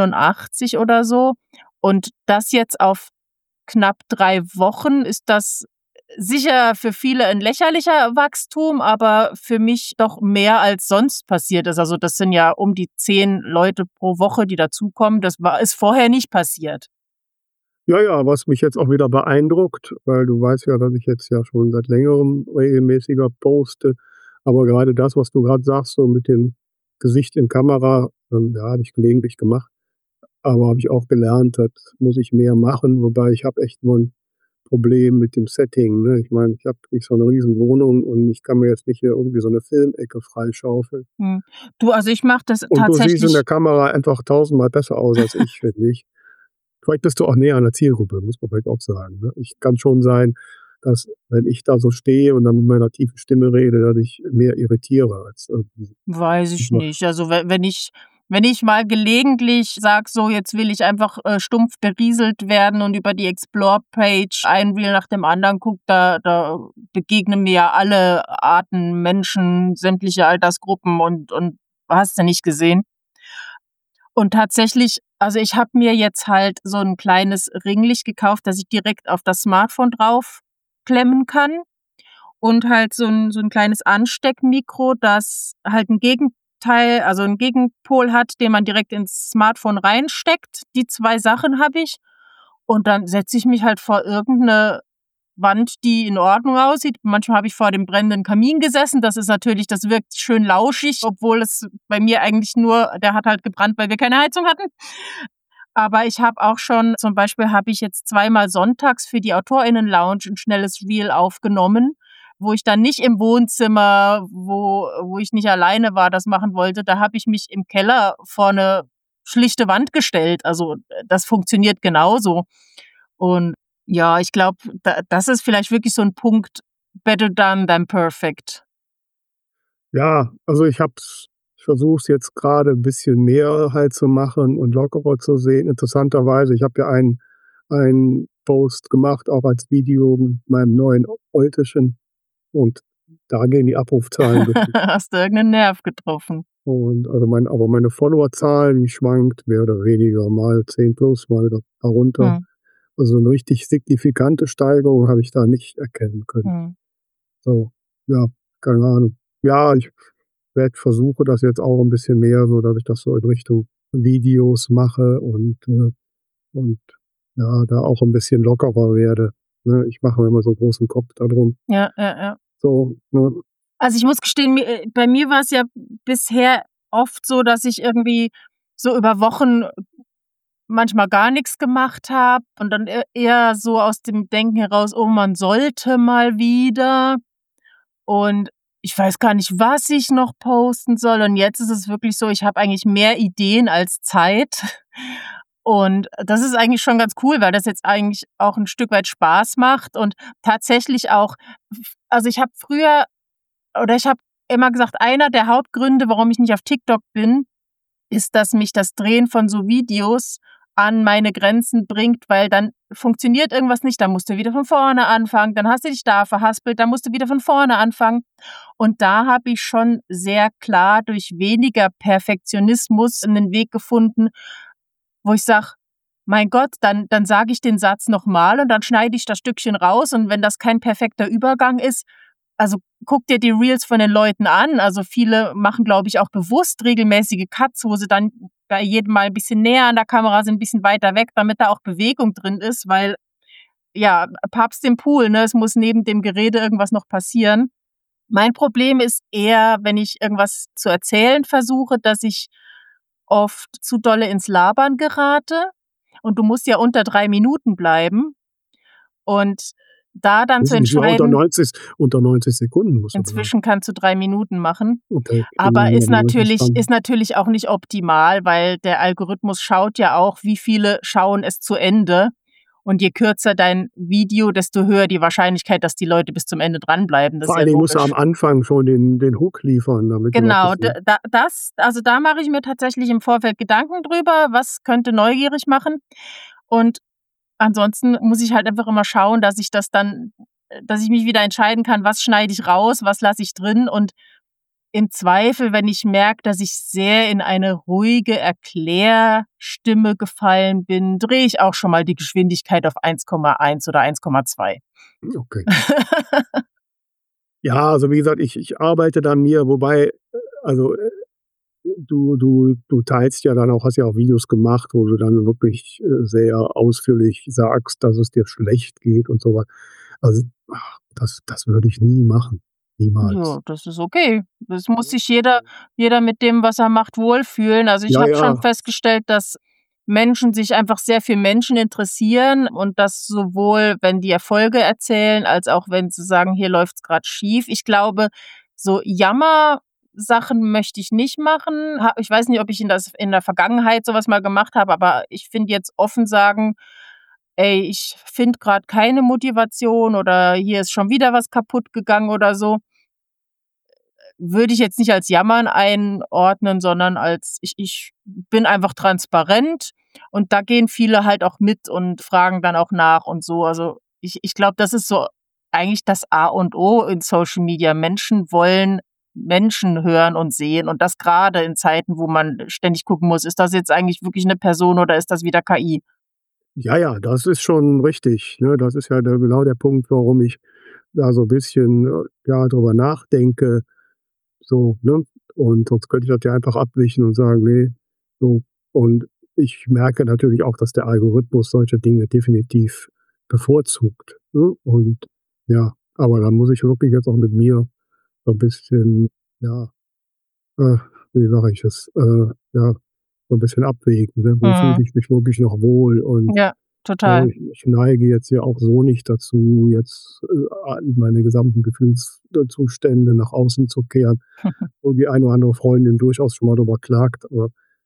81 oder so. Und das jetzt auf knapp 3 Wochen ist das sicher für viele ein lächerlicher Wachstum, aber für mich doch mehr als sonst passiert ist. Also, das sind ja um die 10 Leute pro Woche, die dazukommen. Ist vorher nicht passiert. Ja, ja, was mich jetzt auch wieder beeindruckt, weil du weißt ja, dass ich jetzt ja schon seit Längerem regelmäßiger poste, aber gerade das, was du grad sagst, so mit dem Gesicht in Kamera, ja, habe ich gelegentlich gemacht, aber habe ich auch gelernt, das muss ich mehr machen, wobei ich habe echt nur 'n Problem mit dem Setting, ne? Ich meine, ich habe nicht so 'ne Riesenwohnung und ich kann mir jetzt nicht hier irgendwie so 'ne Filmecke freischaufeln. Mhm. Du, also ich mache das Und du siehst in tatsächlich. der Kamera einfach tausendmal besser aus als ich, finde ich. Vielleicht bist du auch näher an der Zielgruppe, muss man vielleicht auch sagen, ne? Ich kann schon sein, dass, wenn ich da so stehe und dann mit meiner tiefen Stimme rede, dass ich mehr irritiere als irgendwie Weiß ich mache. nicht. Also, wenn ich mal gelegentlich sage, so, jetzt will ich einfach, stumpf berieselt werden und über die Explore-Page ein Reel nach dem anderen gucke, da begegnen mir ja alle Arten Menschen, sämtliche Altersgruppen und hast du nicht gesehen. Und tatsächlich, also, ich habe mir jetzt halt so ein kleines Ringlicht gekauft, das ich direkt auf das Smartphone draufklemmen kann. Und halt so 'n kleines Ansteckmikro, das halt 'n Gegenteil, also 'n Gegenpol hat, den man direkt ins Smartphone reinsteckt. Die 2 Sachen habe ich. Und dann setze ich mich halt vor irgend 'ne Wand, die in Ordnung aussieht. Manchmal habe ich vor dem brennenden Kamin gesessen. Das wirkt schön lauschig, obwohl es bei mir eigentlich der hat halt gebrannt, weil wir keine Heizung hatten. Aber ich habe auch schon, zum Beispiel habe ich jetzt zweimal sonntags für die AutorInnen-Lounge 'n schnelles Reel aufgenommen, wo ich dann nicht im Wohnzimmer, wo ich nicht alleine war, das machen wollte. Da habe ich mich im Keller vor 'ne schlichte Wand gestellt. Also, das funktioniert genauso. Und ja, ich glaube, das ist vielleicht wirklich so 'n Punkt, better done than perfect. Ja, also ich versuche es jetzt grade 'n bisschen mehr halt zu machen und lockerer zu sehen. Interessanterweise, ich habe ja einen Post gemacht, auch als Video mit meinem neuen Olteschen, und da gehen die Abrufzahlen durch die Hast du irgend 'nen Nerv getroffen? und also meine Followerzahl, die schwankt mehr oder weniger mal 10 plus, mal da runter. Mhm. Also 'ne richtig signifikante Steigerung habe ich da nicht erkennen können. Mhm. So, ja, keine Ahnung. Ja, ich versuche das jetzt auch 'n bisschen mehr so, dass ich das so in Richtung Videos mache und ja, da auch 'n bisschen lockerer werde, ne? Ich mache mir immer so 'n großen Kopf da drum. Ja, ja, ja. So, ne? Also, ich muss gestehen, bei mir war's ja bisher oft so, dass ich irgendwie so über Wochen manchmal gar nix gemacht habe und dann eher so aus dem Denken heraus: „Oh, man sollte mal wieder." Und ich weiß gar nicht, was ich noch posten soll. Und jetzt ist es wirklich so, ich habe eigentlich mehr Ideen als Zeit. Und das ist eigentlich schon ganz cool, weil das jetzt eigentlich auch 'n Stück weit Spaß macht und tatsächlich auch, also, ich habe immer gesagt, einer der Hauptgründe, warum ich nicht auf TikTok bin, ist, dass mich das Drehen von so Videos an meine Grenzen bringt, weil dann funktioniert irgendwas nicht, dann musst du wieder von vorne anfangen, dann hast du dich da verhaspelt, dann musst du wieder von vorne anfangen. Und da habe ich schon sehr klar durch weniger Perfektionismus 'nen Weg gefunden, wo ich sage: „Mein Gott, dann sage ich den Satz noch mal und dann schneide ich das Stückchen raus." Und wenn das kein perfekter Übergang ist, also, guck dir die Reels von den Leuten an. Also, viele machen, glaube ich, auch bewusst regelmäßige Cuts, wo sie dann bei jedem Mal 'n bisschen näher an der Kamera sind, 'n bisschen weiter weg, damit da auch Bewegung drin ist, weil ja, Papst im Pool, ne? Es muss neben dem Gerede irgendwas noch passieren. Mein Problem ist eher, wenn ich irgendwas zu erzählen versuche, dass ich oft zu dolle ins Labern gerate und du musst ja unter 3 Minuten bleiben und da dann zu Ja, entscheiden, unter 90 Sekunden musst du bleiben. inzwischen kannst du 3 Minuten machen, Okay, aber ist natürlich dran. auch nicht optimal, weil der Algorithmus schaut ja auch, wie viele schauen es zu Ende. Und je kürzer dein Video, desto höher die Wahrscheinlichkeit, dass die Leute bis zum Ende dranbleiben. Das ist Vor ja allen Dingen musst du am logisch. Anfang schon den Hook liefern, damit die Genau, Leute also da mache ich mir tatsächlich im Vorfeld Gedanken drüber, was könnte neugierig machen. Und ansonsten muss ich halt einfach immer schauen, dass ich mich wieder entscheiden kann, was schneide ich raus, was lasse ich drin. Und im Zweifel, wenn ich merke, dass ich sehr in eine ruhige Erklärstimme gefallen bin, drehe ich auch schon mal die Geschwindigkeit auf 1,1 oder 1,2. Okay. Ja, also wie gesagt, ich arbeite da mir, wobei, also du teilst ja dann auch, hast ja auch Videos gemacht, wo du dann wirklich sehr ausführlich sagst, dass es dir schlecht geht und so was. Also das würde ich nie machen. Niemals. Ja, das ist okay. Es muss sich jeder mit dem, was er macht, wohlfühlen. Also, ich Ja, habe schon ja. festgestellt, dass Menschen sich einfach sehr für Menschen interessieren und das sowohl, wenn die Erfolge erzählen, als auch wenn sie sagen: „Hier läuft's grad schief." Ich glaube, so Jammersachen möchte ich nicht machen. Ich weiß nicht, ob ich in der Vergangenheit so was mal gemacht habe, aber ich finde jetzt offen sagen: „Ey, ich finde grad keine Motivation" oder „hier ist schon wieder was kaputt gegangen" oder so. Würde ich jetzt nicht als Jammern einordnen, sondern als ich bin einfach transparent und da gehen viele halt auch mit und fragen dann auch nach und so. Also, ich glaube, das ist so eigentlich das A und O in Social Media. Menschen wollen Menschen hören und sehen und das grade in Zeiten, wo man ständig gucken muss: Ist das jetzt eigentlich wirklich 'ne Person oder ist das wieder KI? Ja, ja, das ist schon richtig, ne? Das ist ja genau der Punkt, warum ich da so 'n bisschen, ja, drüber nachdenke, so, ne? Und sonst könnte ich das ja einfach abwischen und sagen: „Ne", so. Und ich merke natürlich auch, dass der Algorithmus solche Dinge definitiv bevorzugt, ne? Und ja, aber da muss ich wirklich jetzt auch mit mir so 'n bisschen, ja, äh, wie sage ich es, ja, so 'n bisschen abwägen, ne? Wo fühle Mhm. ich mich wirklich noch wohl und Ja, ne, total. ich neige jetzt ja auch so nicht dazu, jetzt, meine gesamten Gefühlszustände nach außen zu kehren, wo die eine oder andere Freundin durchaus schon mal drüber klagt, aber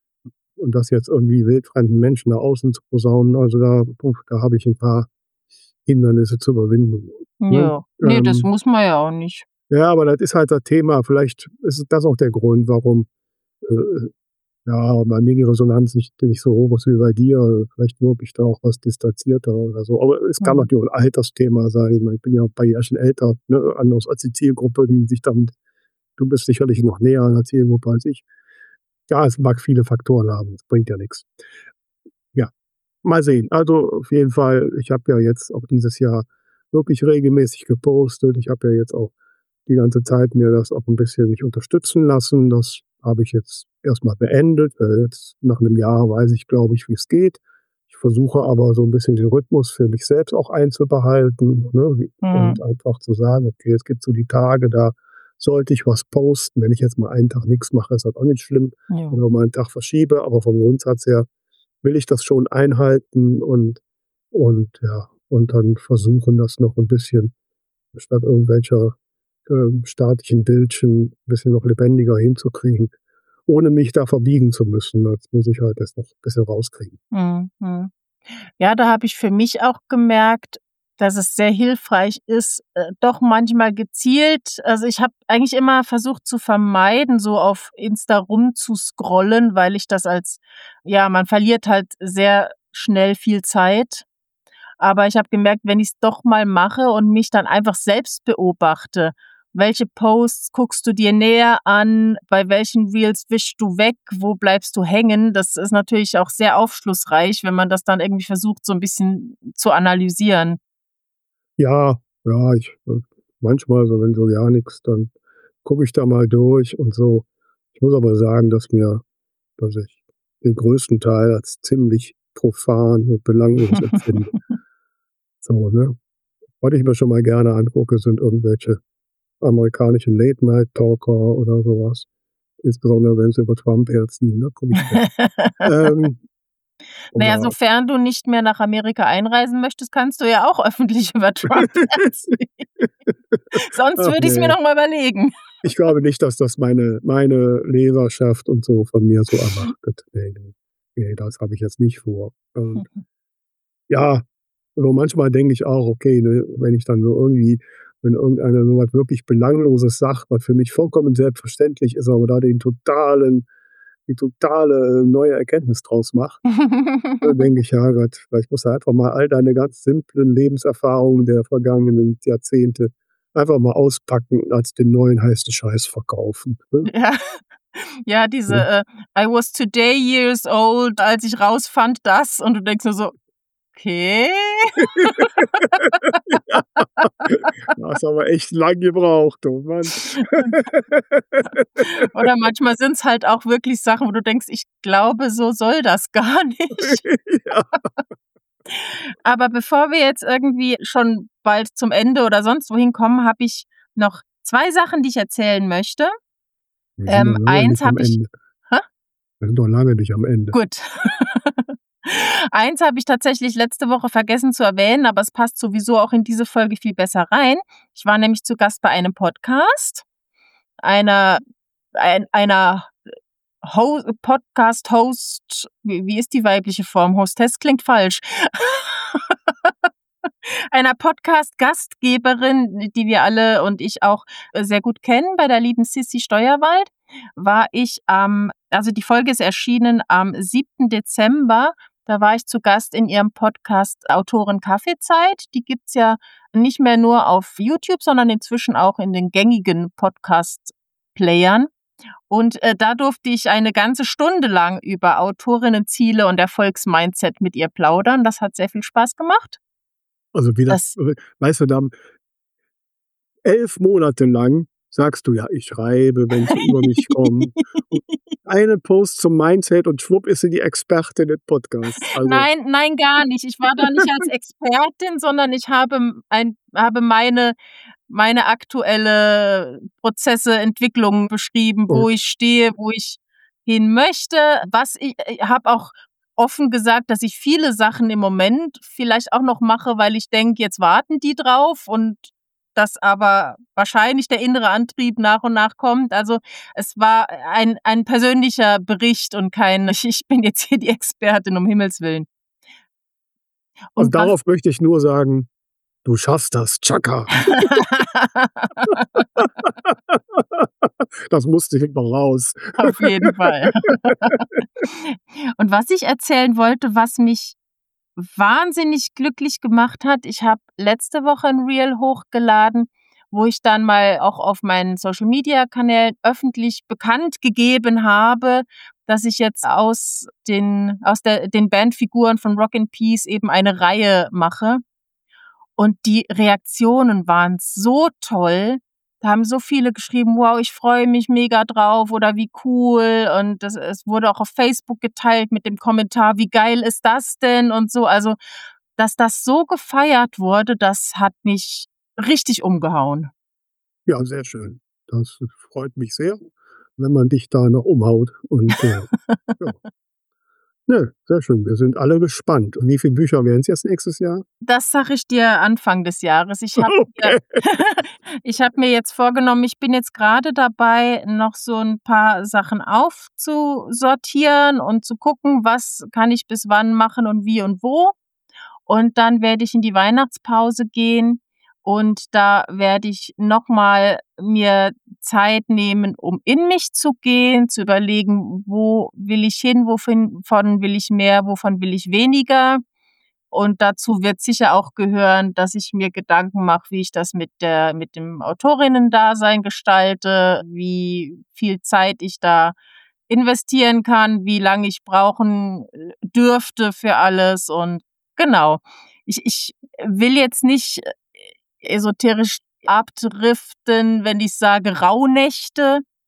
und das jetzt irgendwie wildfremden Menschen nach außen zu posaunen, also da habe ich 'n paar Hindernisse zu überwinden, ne? Ja. Ne, das muss man ja auch nicht. Ja, aber das ist halt das Thema. Vielleicht ist das auch der Grund, warum, äh, ja, bei mir die Resonanz nicht so hoch ist wie bei dir. Vielleicht wirke ich da auch was distanzierter oder so. Aber es kann Mhm. natürlich auch 'n Altersthema sein. Ich meine, ich bin ja 'n paar Jährchen älter, ne, anders als die Zielgruppe, die sich damit du bist sicherlich noch näher an der Zielgruppe als ich. Ja, es mag viele Faktoren haben, das bringt ja nix. Ja, mal sehen. Also, auf jeden Fall, ich habe ja jetzt auch dieses Jahr wirklich regelmäßig gepostet. Ich habe ja jetzt auch die ganze Zeit mir das auch 'n bisschen mich unterstützen lassen. Das habe ich jetzt erst mal beendet, jetzt nach 'nem Jahr weiß ich, glaube ich, wie's geht. Ich versuche aber so 'n bisschen den Rhythmus für mich selbst auch einzubehalten, ne, und Mhm. einfach zu sagen: „Okay, es gibt so die Tage, da sollte ich was posten. Wenn ich jetzt mal einen Tag nix mache, ist das auch nicht schlimm Ja. oder mal 'n Tag verschiebe, aber vom Grundsatz her will ich das schon einhalten und ja, und dann versuchen, das noch 'n bisschen statt irgendwelcher statischen Bildchen bisschen noch lebendiger hinzukriegen, ohne mich da verbiegen zu müssen. Das muss ich halt erst noch bisschen rauskriegen. Mhm, mhm. Ja, da habe ich für mich auch gemerkt, dass es sehr hilfreich ist, doch manchmal gezielt also, ich habe eigentlich immer versucht zu vermeiden, so auf Insta rumzuscrollen, weil ich das als ja, man verliert halt sehr schnell viel Zeit. Aber ich habe gemerkt, wenn ich's doch mal mache und mich dann einfach selbst beobachte, welche Posts guckst du dir näher an, bei welchen Reels wischst du weg, wo bleibst du hängen? Das ist natürlich auch sehr aufschlussreich, wenn man das dann irgendwie versucht, so 'n bisschen zu analysieren. Ja, ja, manchmal so, wenn so gar nix, dann gucke ich da mal durch und so. Ich muss aber sagen, dass ich den größten Teil als ziemlich profan und belanglos empfinde. So, ne? Was ich mir schon mal gerne angucke, sind irgendwelche amerikanischen Late-Night-Talker oder sowas. Insbesondere wenn sie über Trump herziehen, ne? Gucke ich gerne. Naja, Oder sofern du nicht mehr nach Amerika einreisen möchtest, kannst du ja auch öffentlich über Trump erzählen. Sonst ach würde ich es mir ne, noch mal überlegen. ich glaube nicht, dass das meine Leserschaft und so von mir so erwartet. Ne, das habe ich jetzt nicht vor. Und ja, also manchmal denke ich auch, okay, ne, wenn irgendeiner so was wirklich Belangloses sagt, was für mich vollkommen selbstverständlich ist, aber da die totale neue Erkenntnis draus macht, dann denke ich: „Ja Gott, vielleicht musst du einfach mal all deine ganz simplen Lebenserfahrungen der vergangenen Jahrzehnte einfach mal auspacken und als den neuen heißen Scheiß verkaufen", ne? Ja. Ja, diese, Ne? „I was today years old, als ich rausfand, dass“, und du denkst nur so: „Okay.“ Ja, du hast aber echt lang gebraucht, du Mann. Oder manchmal sind's halt auch wirklich Sachen, wo du denkst: „Ich glaube, so soll das gar nicht.“ Ja. Aber bevor wir jetzt irgendwie schon bald zum Ende oder sonst wohin kommen, habe ich noch 2 Sachen, die ich erzählen möchte. Wir sind doch lange Eins nicht am habe ich Ende. hä? Wir sind doch lange nicht am Ende. Gut. Eins habe ich tatsächlich letzte Woche vergessen zu erwähnen, aber es passt sowieso auch in diese Folge viel besser rein. Ich war nämlich zu Gast bei einem Podcast, einer einer Podcast-Host, wie ist die weibliche Form? Hostess klingt falsch. Einer Podcast-Gastgeberin, die wir alle und ich auch sehr gut kennen, bei der lieben Sissi Steuerwald, war ich also die Folge ist erschienen am 7. Dezember. Da war ich zu Gast in ihrem Podcast Autoren Kaffeezeit. Die gibt's ja nicht mehr nur auf YouTube, sondern inzwischen auch in den gängigen Podcast-Playern. Und da durfte ich eine ganze Stunde lang über Autorinnenziele und Erfolgsmindset mit ihr plaudern. Das hat sehr viel Spaß gemacht. Also wie das Das weißt du, da 11 Monate lang sagst du: „Ja, ich schreibe, wenn sie über mich kommen." Und einen Post zum Mindset und schwupp ist sie die Expertin des Podcasts. Also, Nein, nein, gar nicht. Ich war da nicht als Expertin, sondern ich habe meine aktuelle Prozesse, Entwicklung beschrieben, oh, wo ich stehe, wo ich hin möchte. Was ich habe auch offen gesagt, dass ich viele Sachen im Moment vielleicht auch noch mache, weil ich denke, jetzt warten die drauf und dass aber wahrscheinlich der innere Antrieb nach und nach kommt. Also, es war ein persönlicher Bericht und kein ich bin jetzt hier die Expertin, um Himmels Willen. also Und was darauf möchte ich nur sagen: „Du schaffst das, Chaka." Das musste hinten raus. Auf jeden Fall. Und was ich erzählen wollte, was mich wahnsinnig glücklich gemacht hat, ich habe letzte Woche 'n Reel hochgeladen, wo ich dann mal auch auf meinen Social-Media-Kanälen öffentlich bekannt gegeben habe, dass ich jetzt aus den Bandfiguren von Rock in Peace eben eine Reihe mache. Und die Reaktionen waren so toll. Da haben so viele geschrieben: „Wow, ich freue mich mega drauf“ oder „Wie cool“, und es wurde auch auf Facebook geteilt mit dem Kommentar: „Wie geil ist das denn?“ und so. Also, dass das so gefeiert wurde, das hat mich richtig umgehauen. Ja, sehr schön. Das freut mich sehr, wenn man dich da noch umhaut und, ja. Ne, sehr schön. Wir sind alle gespannt. Und wie viele Bücher werden's jetzt nächstes Jahr? Das sage ich dir Anfang des Jahres. Okay. Ich habe mir jetzt vorgenommen, ich bin jetzt grade dabei, noch so 'n paar Sachen aufzusortieren und zu gucken, was kann ich bis wann machen und wie und wo. Und dann werde ich in die Weihnachtspause gehen und da werde ich noch mal mir Zeit nehmen, um in mich zu gehen, zu überlegen, wo will ich hin, wovon will ich mehr, wovon will ich weniger. Und dazu wird sicher auch gehören, dass ich mir Gedanken mache, wie ich das mit dem Autorinnendasein gestalte, wie viel Zeit ich da investieren kann, wie lange ich brauchen dürfte für alles und genau. Ich will jetzt nicht esoterisch abdriften, wenn ich sage Rauhnächte,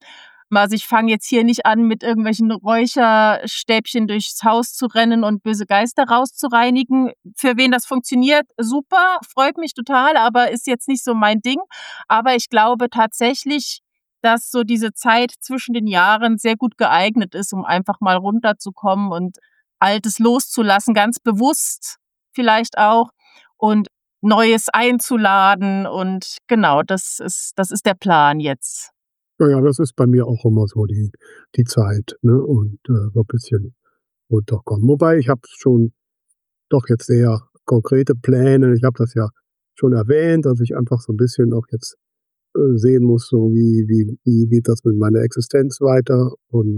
Also ich fange jetzt hier nicht an, mit irgendwelchen Räucherstäbchen durchs Haus zu rennen und böse Geister rauszureinigen. Für wen das funktioniert, super, freut mich total, aber ist jetzt nicht so mein Ding. Aber ich glaube tatsächlich, dass so diese Zeit zwischen den Jahren sehr gut geeignet ist, um einfach mal runterzukommen und Altes loszulassen, ganz bewusst vielleicht auch, und Neues einzuladen. Und genau, das ist der Plan jetzt. Ja, das ist bei mir auch immer so die Zeit, ne? Und, so 'n bisschen runterkommen. Wobei ich habe schon doch jetzt sehr konkrete Pläne. Ich habe das ja schon erwähnt, dass ich einfach so 'n bisschen auch jetzt, sehen muss, so wie geht das mit meiner Existenz weiter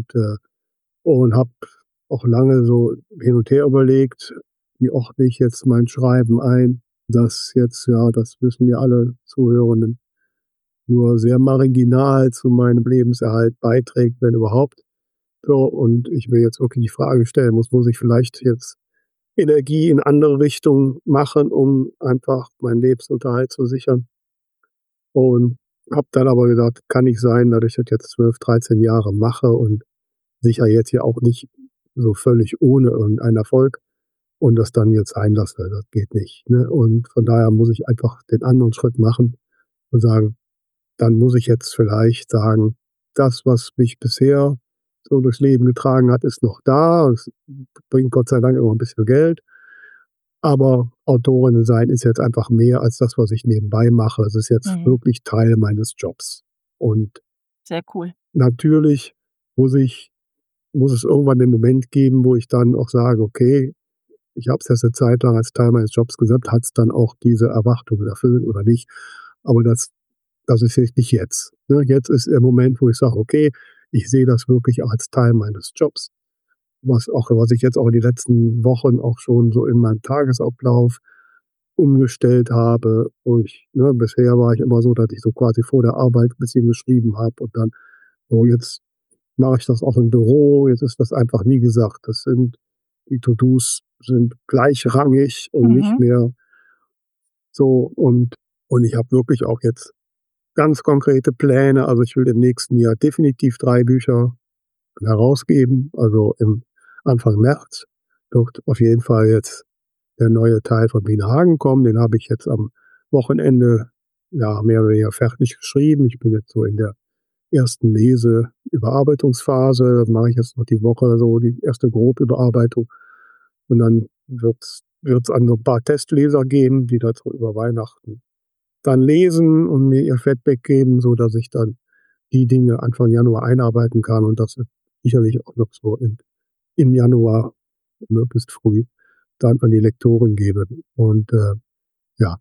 und habe auch lange so hin und her überlegt, wie ordne ich jetzt mein Schreiben ein, das jetzt, ja, das wissen ja alle Zuhörenden, nur sehr marginal zu meinem Lebenserhalt beiträgt, wenn überhaupt. So, und ich mir jetzt wirklich die Frage stellen muss ich vielleicht jetzt Energie in andere Richtungen machen, um einfach meinen Lebensunterhalt zu sichern? Und habe dann aber gesagt, kann nicht sein, dass ich das jetzt 12, 13 Jahre mache und sicher jetzt ja auch nicht so völlig ohne irgendeinen Erfolg und das dann jetzt sein lasse. Das geht nicht, ne? Und von daher muss ich einfach den anderen Schritt machen und sagen, dann muss ich jetzt vielleicht sagen, das, was mich bisher so durchs Leben getragen hat, ist noch da. Es bringt Gott sei Dank immer ein bisschen Geld. Aber Autorin sein ist jetzt einfach mehr als das, was ich nebenbei mache. Es ist jetzt Mhm. wirklich Teil meines Jobs. Und Sehr cool. natürlich muss ich muss es irgendwann den Moment geben, wo ich dann auch sage: „Okay, ich habe es jetzt 'ne Zeit lang als Teil meines Jobs gesagt, hat es dann auch diese Erwartungen erfüllt oder nicht?“ Aber das ist jetzt nicht jetzt, ne? Jetzt ist der Moment, wo ich sage: „Okay, ich sehe das wirklich auch als Teil meines Jobs.“ Was ich jetzt auch in den letzten Wochen auch schon so in meinem Tagesablauf umgestellt habe, wo ich, ne, bisher war ich immer so, dass ich so quasi vor der Arbeit 'n bisschen geschrieben habe und dann jetzt mache ich das auch im Büro. Jetzt ist das einfach, wie gesagt, die To-dos sind gleichrangig und nicht Mhm. mehr so, und ich habe wirklich auch jetzt ganz konkrete Pläne. Also, ich will im nächsten Jahr definitiv 3 Bücher herausgeben. Also, im Anfang März wird auf jeden Fall jetzt der neue Teil von Biene Hagen kommen. Den habe ich jetzt am Wochenende, ja, mehr oder weniger fertig geschrieben. Ich bin jetzt so in der ersten Überarbeitungsphase. Das mache ich jetzt noch die Woche so die erste Grobüberarbeitung. Und dann wird's an so 'n paar Testleser gehen, die das so über Weihnachten dann lesen und mir ihr Feedback geben, sodass ich dann die Dinge Anfang Januar einarbeiten kann und das sicherlich auch noch so im Januar möglichst früh dann an die Lektorin gebe. Und, ja,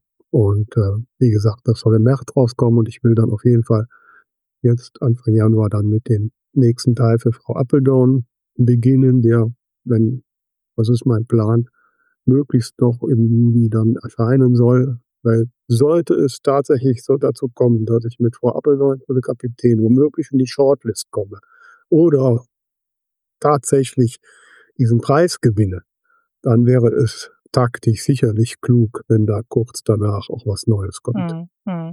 wie gesagt, das soll im März rauskommen und ich will dann auf jeden Fall jetzt Anfang Januar dann mit dem nächsten Teil für Frau Appeldorn beginnen, der, wenn das ist mein Plan, möglichst noch im Juni dann erscheinen soll. Weil sollte es tatsächlich so dazu kommen, dass ich mit Frau Appeldorn oder Kapitän womöglich in die Shortlist komme oder tatsächlich diesen Preis gewinne, dann wäre es taktisch sicherlich klug, wenn da kurz danach auch was Neues kommt. Mhm. Mhm.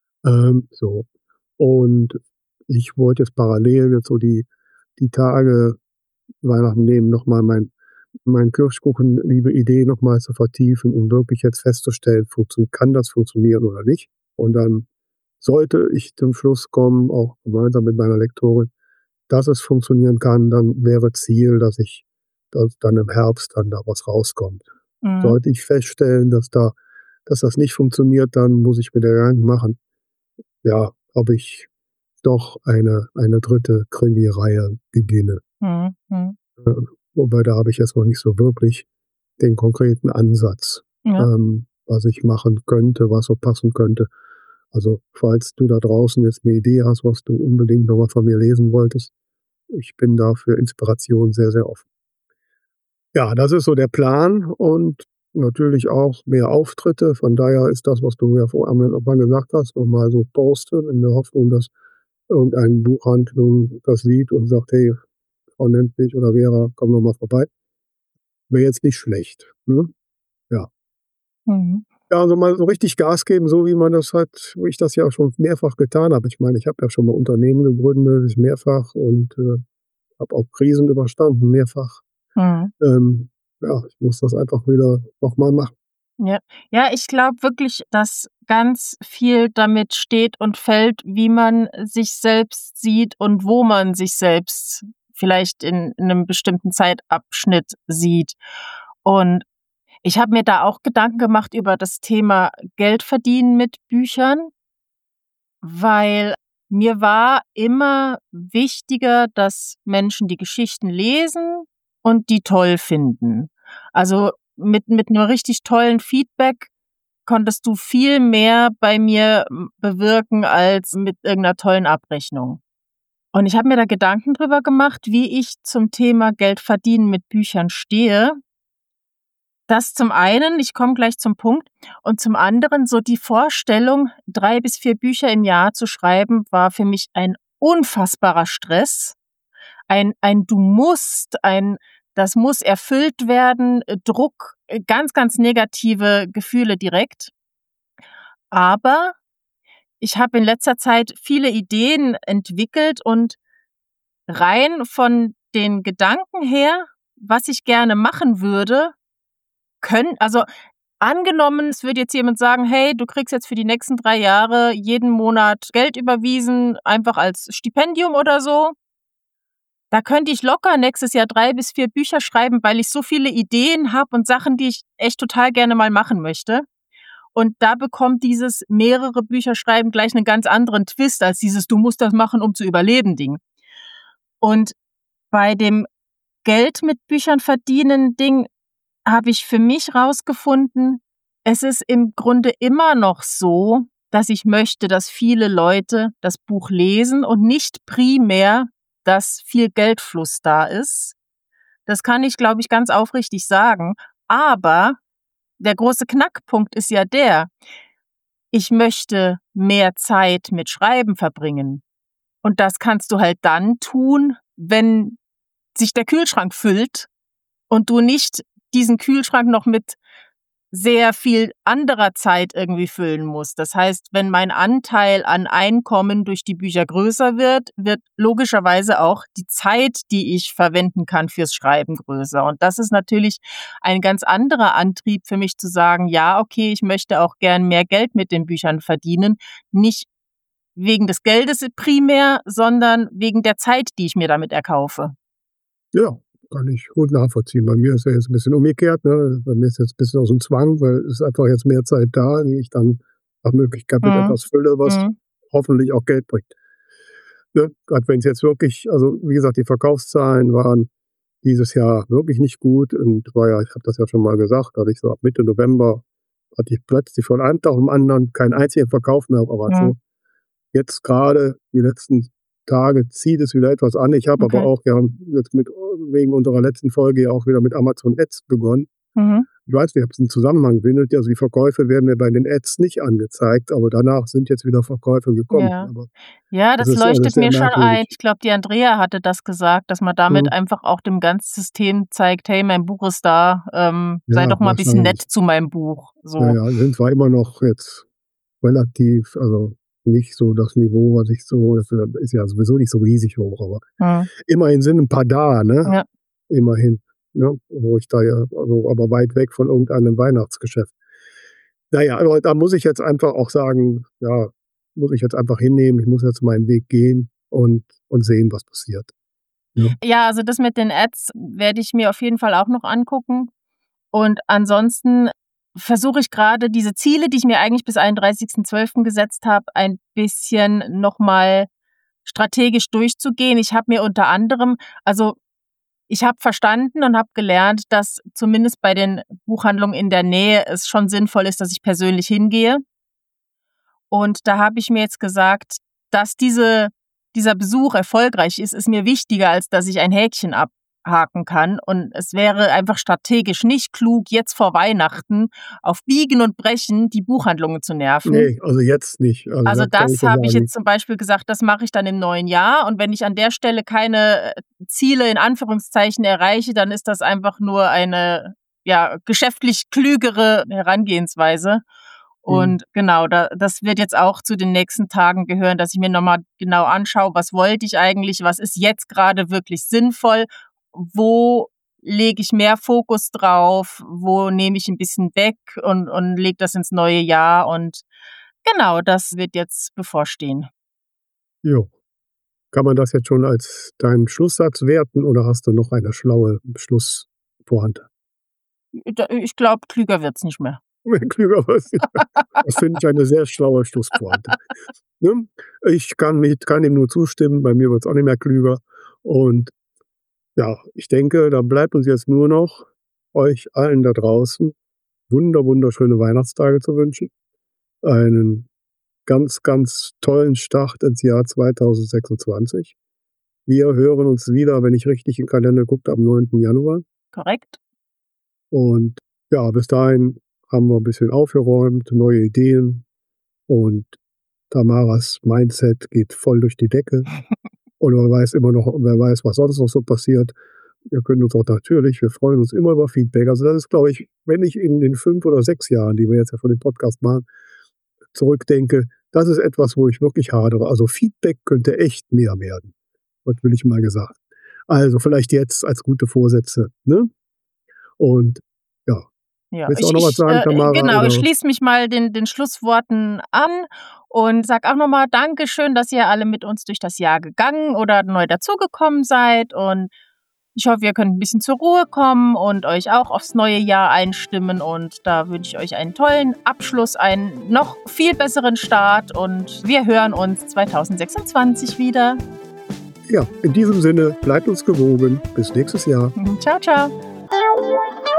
So. Und ich wollte jetzt parallel jetzt so die Tage Weihnachten nehmen, noch mal mein Kirschkuchen-Liebe-Idee noch mal zu vertiefen, um wirklich jetzt festzustellen, kann das funktionieren oder nicht? Und dann sollte ich zum Schluss kommen, auch gemeinsam mit meiner Lektorin, dass es funktionieren kann, dann wäre Ziel, dass dann im Herbst dann da was rauskommt. Mhm. Sollte ich feststellen, dass das nicht funktioniert, dann muss ich mir Gedanken machen, ja, ob ich doch eine dritte Krimireihe beginne. Mhm. Mhm. Äh, wobei da habe ich jetzt noch nicht so wirklich den konkreten Ansatz, Ja. was ich machen könnte, was so passen könnte. Also, falls du da draußen jetzt 'ne Idee hast, was du unbedingt noch mal von mir lesen wolltest, ich bin da für Inspiration sehr, sehr offen. Ja, das ist so der Plan und natürlich auch mehr Auftritte. Von daher ist das, was du ja vorher mal gesagt hast, noch mal so posten in der Hoffnung, dass irgendeine Buchhandlung das sieht und sagt: „Hey, Frau Nentwich oder Vera, komm doch mal vorbei.“ Wäre jetzt nicht schlecht, ne? Ja. Mhm. Ja, also mal so richtig Gas geben, so wie man das hat, wo ich das ja schon mehrfach getan habe. Ich meine, ich habe ja schon mal Unternehmen gegründet, mehrfach und, habe auch Krisen überstanden, mehrfach. Mhm. Ja, ich muss das einfach wieder noch mal machen. Ja. Ja, ich glaube wirklich, dass ganz viel damit steht und fällt, wie man sich selbst sieht und wo man sich selbst vielleicht in 'nem bestimmten Zeitabschnitt sieht. Und ich habe mir da auch Gedanken gemacht über das Thema Geld verdienen mit Büchern, weil mir war immer wichtiger, dass Menschen die Geschichten lesen und die toll finden. Also, mit 'nem richtig tollen Feedback konntest du viel mehr bei mir, bewirken als mit irgend 'ner tollen Abrechnung. Und ich habe mir da Gedanken drüber gemacht, wie ich zum Thema Geld verdienen mit Büchern stehe. Das zum einen, ich komme gleich zum Punkt, und zum anderen so die Vorstellung, 3 bis 4 Bücher im Jahr zu schreiben, war für mich ein unfassbarer Stress. Ein „Du musst“, ein „Das muss erfüllt werden“, Druck, ganz, ganz negative Gefühle direkt. Aber ich habe in letzter Zeit viele Ideen entwickelt und rein von den Gedanken her, was ich gerne machen würde, also angenommen, es würde jetzt jemand sagen: „Hey, du kriegst jetzt für die nächsten 3 Jahre jeden Monat Geld überwiesen, einfach als Stipendium oder so.“ Da könnte ich locker nächstes Jahr 3 bis 4 Bücher schreiben, weil ich so viele Ideen habe und Sachen, die ich echt total gerne mal machen möchte. Und da bekommt dieses mehrere Bücher schreiben gleich 'nen ganz anderen Twist als dieses „Du musst das machen, um zu überleben“ Ding. Und bei dem Geld mit Büchern verdienen Ding habe ich für mich rausgefunden, es ist im Grunde immer noch so, dass ich möchte, dass viele Leute das Buch lesen und nicht primär, dass viel Geldfluss da ist. Das kann ich, glaube ich, ganz aufrichtig sagen. Aber der große Knackpunkt ist ja ich möchte mehr Zeit mit Schreiben verbringen. Und das kannst du halt dann tun, wenn sich der Kühlschrank füllt und du nicht diesen Kühlschrank noch mit sehr viel anderer Zeit irgendwie füllen musst. Das heißt, wenn mein Anteil an Einkommen durch die Bücher größer wird, wird logischerweise auch die Zeit, die ich verwenden kann fürs Schreiben, größer. Und das ist natürlich ein ganz anderer Antrieb für mich zu sagen, ja, okay, ich möchte auch gern mehr Geld mit den Büchern verdienen. Nicht wegen des Geldes primär, sondern wegen der Zeit, die ich mir damit erkaufe. Ja, kann ich gut nachvollziehen. Bei mir ist ja jetzt 'n bisschen umgekehrt, ne? Bei mir ist jetzt 'n bisschen aus'm Zwang, weil es ist einfach jetzt mehr Zeit da, die ich dann nach Möglichkeit mit Mhm. etwas fülle, was Mhm. hoffentlich auch Geld bringt. Ne? Grad wenn's jetzt wirklich, also, wie gesagt, die Verkaufszahlen waren dieses Jahr wirklich nicht gut und war ja, ich habe das ja schon mal gesagt, hatte ich so ab Mitte November hatte ich plötzlich von einem Tag auf 'n anderen keinen einzigen Verkauf mehr auf Mhm. Amazon. Jetzt grade die letzten Tage zieht es wieder etwas an. Ich habe aber Okay. auch ja jetzt wegen unserer letzten Folge ja auch wieder mit Amazon Ads begonnen. Mhm. Ich weiß nicht, ob es 'n Zusammenhang findet. Also, die Verkäufe werden mir bei den Ads nicht angezeigt, aber danach sind jetzt wieder Verkäufe gekommen. Ja. Aber Ja, das das ist alles leuchtet sehr mir schon ein. merkwürdig. Ich glaube, die Andrea hatte das gesagt, dass man damit Mhm. einfach auch dem ganzen System zeigt: „Hey, mein Buch ist da, sei Ja, doch mal bisschen nett wahrscheinlich. zu meinem Buch“, Ja, so. ja, sind zwar immer noch jetzt relativ, also, nicht so das Niveau, was ich so, das ist ja sowieso nicht so riesig hoch, aber Mhm. immerhin sind 'n paar da, ne? Ja. Immerhin, ne? Wo ich da ja, also, aber weit weg von irgendeinem Weihnachtsgeschäft. Na ja, aber da muss ich jetzt einfach auch sagen, ja, muss ich jetzt einfach hinnehmen. Ich muss jetzt meinen Weg gehen und sehen, was passiert, ne? Ja, also das mit den Ads werde ich mir auf jeden Fall auch noch angucken. Und ansonsten versuche ich grade diese Ziele, die ich mir eigentlich bis 31.12. gesetzt habe, ein bisschen noch mal strategisch durchzugehen. Ich habe mir unter anderem ich habe verstanden und habe gelernt, dass zumindest bei den Buchhandlungen in der Nähe es schon sinnvoll ist, dass ich persönlich hingehe. Und da habe ich mir jetzt gesagt, dass dieser Besuch erfolgreich ist, ist mir wichtiger, als dass ich ein Häkchen abhaken kann. Und es wäre einfach strategisch nicht klug, jetzt vor Weihnachten auf Biegen und Brechen die Buchhandlungen zu nerven. Ne, also jetzt nicht. Also, Also das kann ich das dir habe ich sagen. jetzt zum Beispiel gesagt, das mache ich dann im neuen Jahr. Und wenn ich an der Stelle keine Ziele in Anführungszeichen erreiche, dann ist das einfach nur eine geschäftlich klügere Herangehensweise. Und genau, das wird jetzt auch zu den nächsten Tagen gehören, dass ich mir nochmal genau anschaue, was wollte ich eigentlich, was ist jetzt gerade wirklich sinnvoll, wo lege ich mehr Fokus drauf, wo nehme ich ein bisschen weg und lege das ins neue Jahr. Und genau, das wird jetzt bevorstehen. Jo. Kann man das jetzt schon als deinen Schlusssatz werten oder hast du noch eine schlaue Schlusspointe? Ich glaube, klüger wird's nicht mehr. Klüger was. Das finde ich eine sehr schlaue Schlusspointe. Ne? Ich kann ihm nur zustimmen, bei mir wird es auch nicht mehr klüger. Und ja, ich denke, da bleibt uns jetzt nur noch, euch allen da draußen wunderschöne Weihnachtstage zu wünschen. Einen ganz, ganz tollen Start ins Jahr 2026. Wir hören uns wieder, wenn ich richtig im Kalender gucke, am 9. Januar. Korrekt. Und ja, bis dahin haben wir ein bisschen aufgeräumt, neue Ideen und Tamaras Mindset geht voll durch die Decke. Und wer weiß, was sonst noch so passiert. Ihr könnt uns auch wir freuen uns immer über Feedback. Also das ist, glaube ich, wenn ich in den 5 oder 6 Jahren, die wir jetzt ja von dem Podcast machen, zurückdenke, das ist etwas, wo ich wirklich hadere. Also Feedback könnte echt mehr werden. Was will ich mal gesagt. Also vielleicht jetzt als gute Vorsätze. Ne? Und ja, willst du auch noch was sagen, Tamara? Genau, ich schließe mich mal den Schlussworten an und sage auch nochmal Dankeschön, dass ihr alle mit uns durch das Jahr gegangen oder neu dazugekommen seid. Und ich hoffe, ihr könnt ein bisschen zur Ruhe kommen und euch auch aufs neue Jahr einstimmen. Und da wünsche ich euch einen tollen Abschluss, einen noch viel besseren Start. Und wir hören uns 2026 wieder. Ja, in diesem Sinne, bleibt uns gewogen. Bis nächstes Jahr. Ciao, ciao.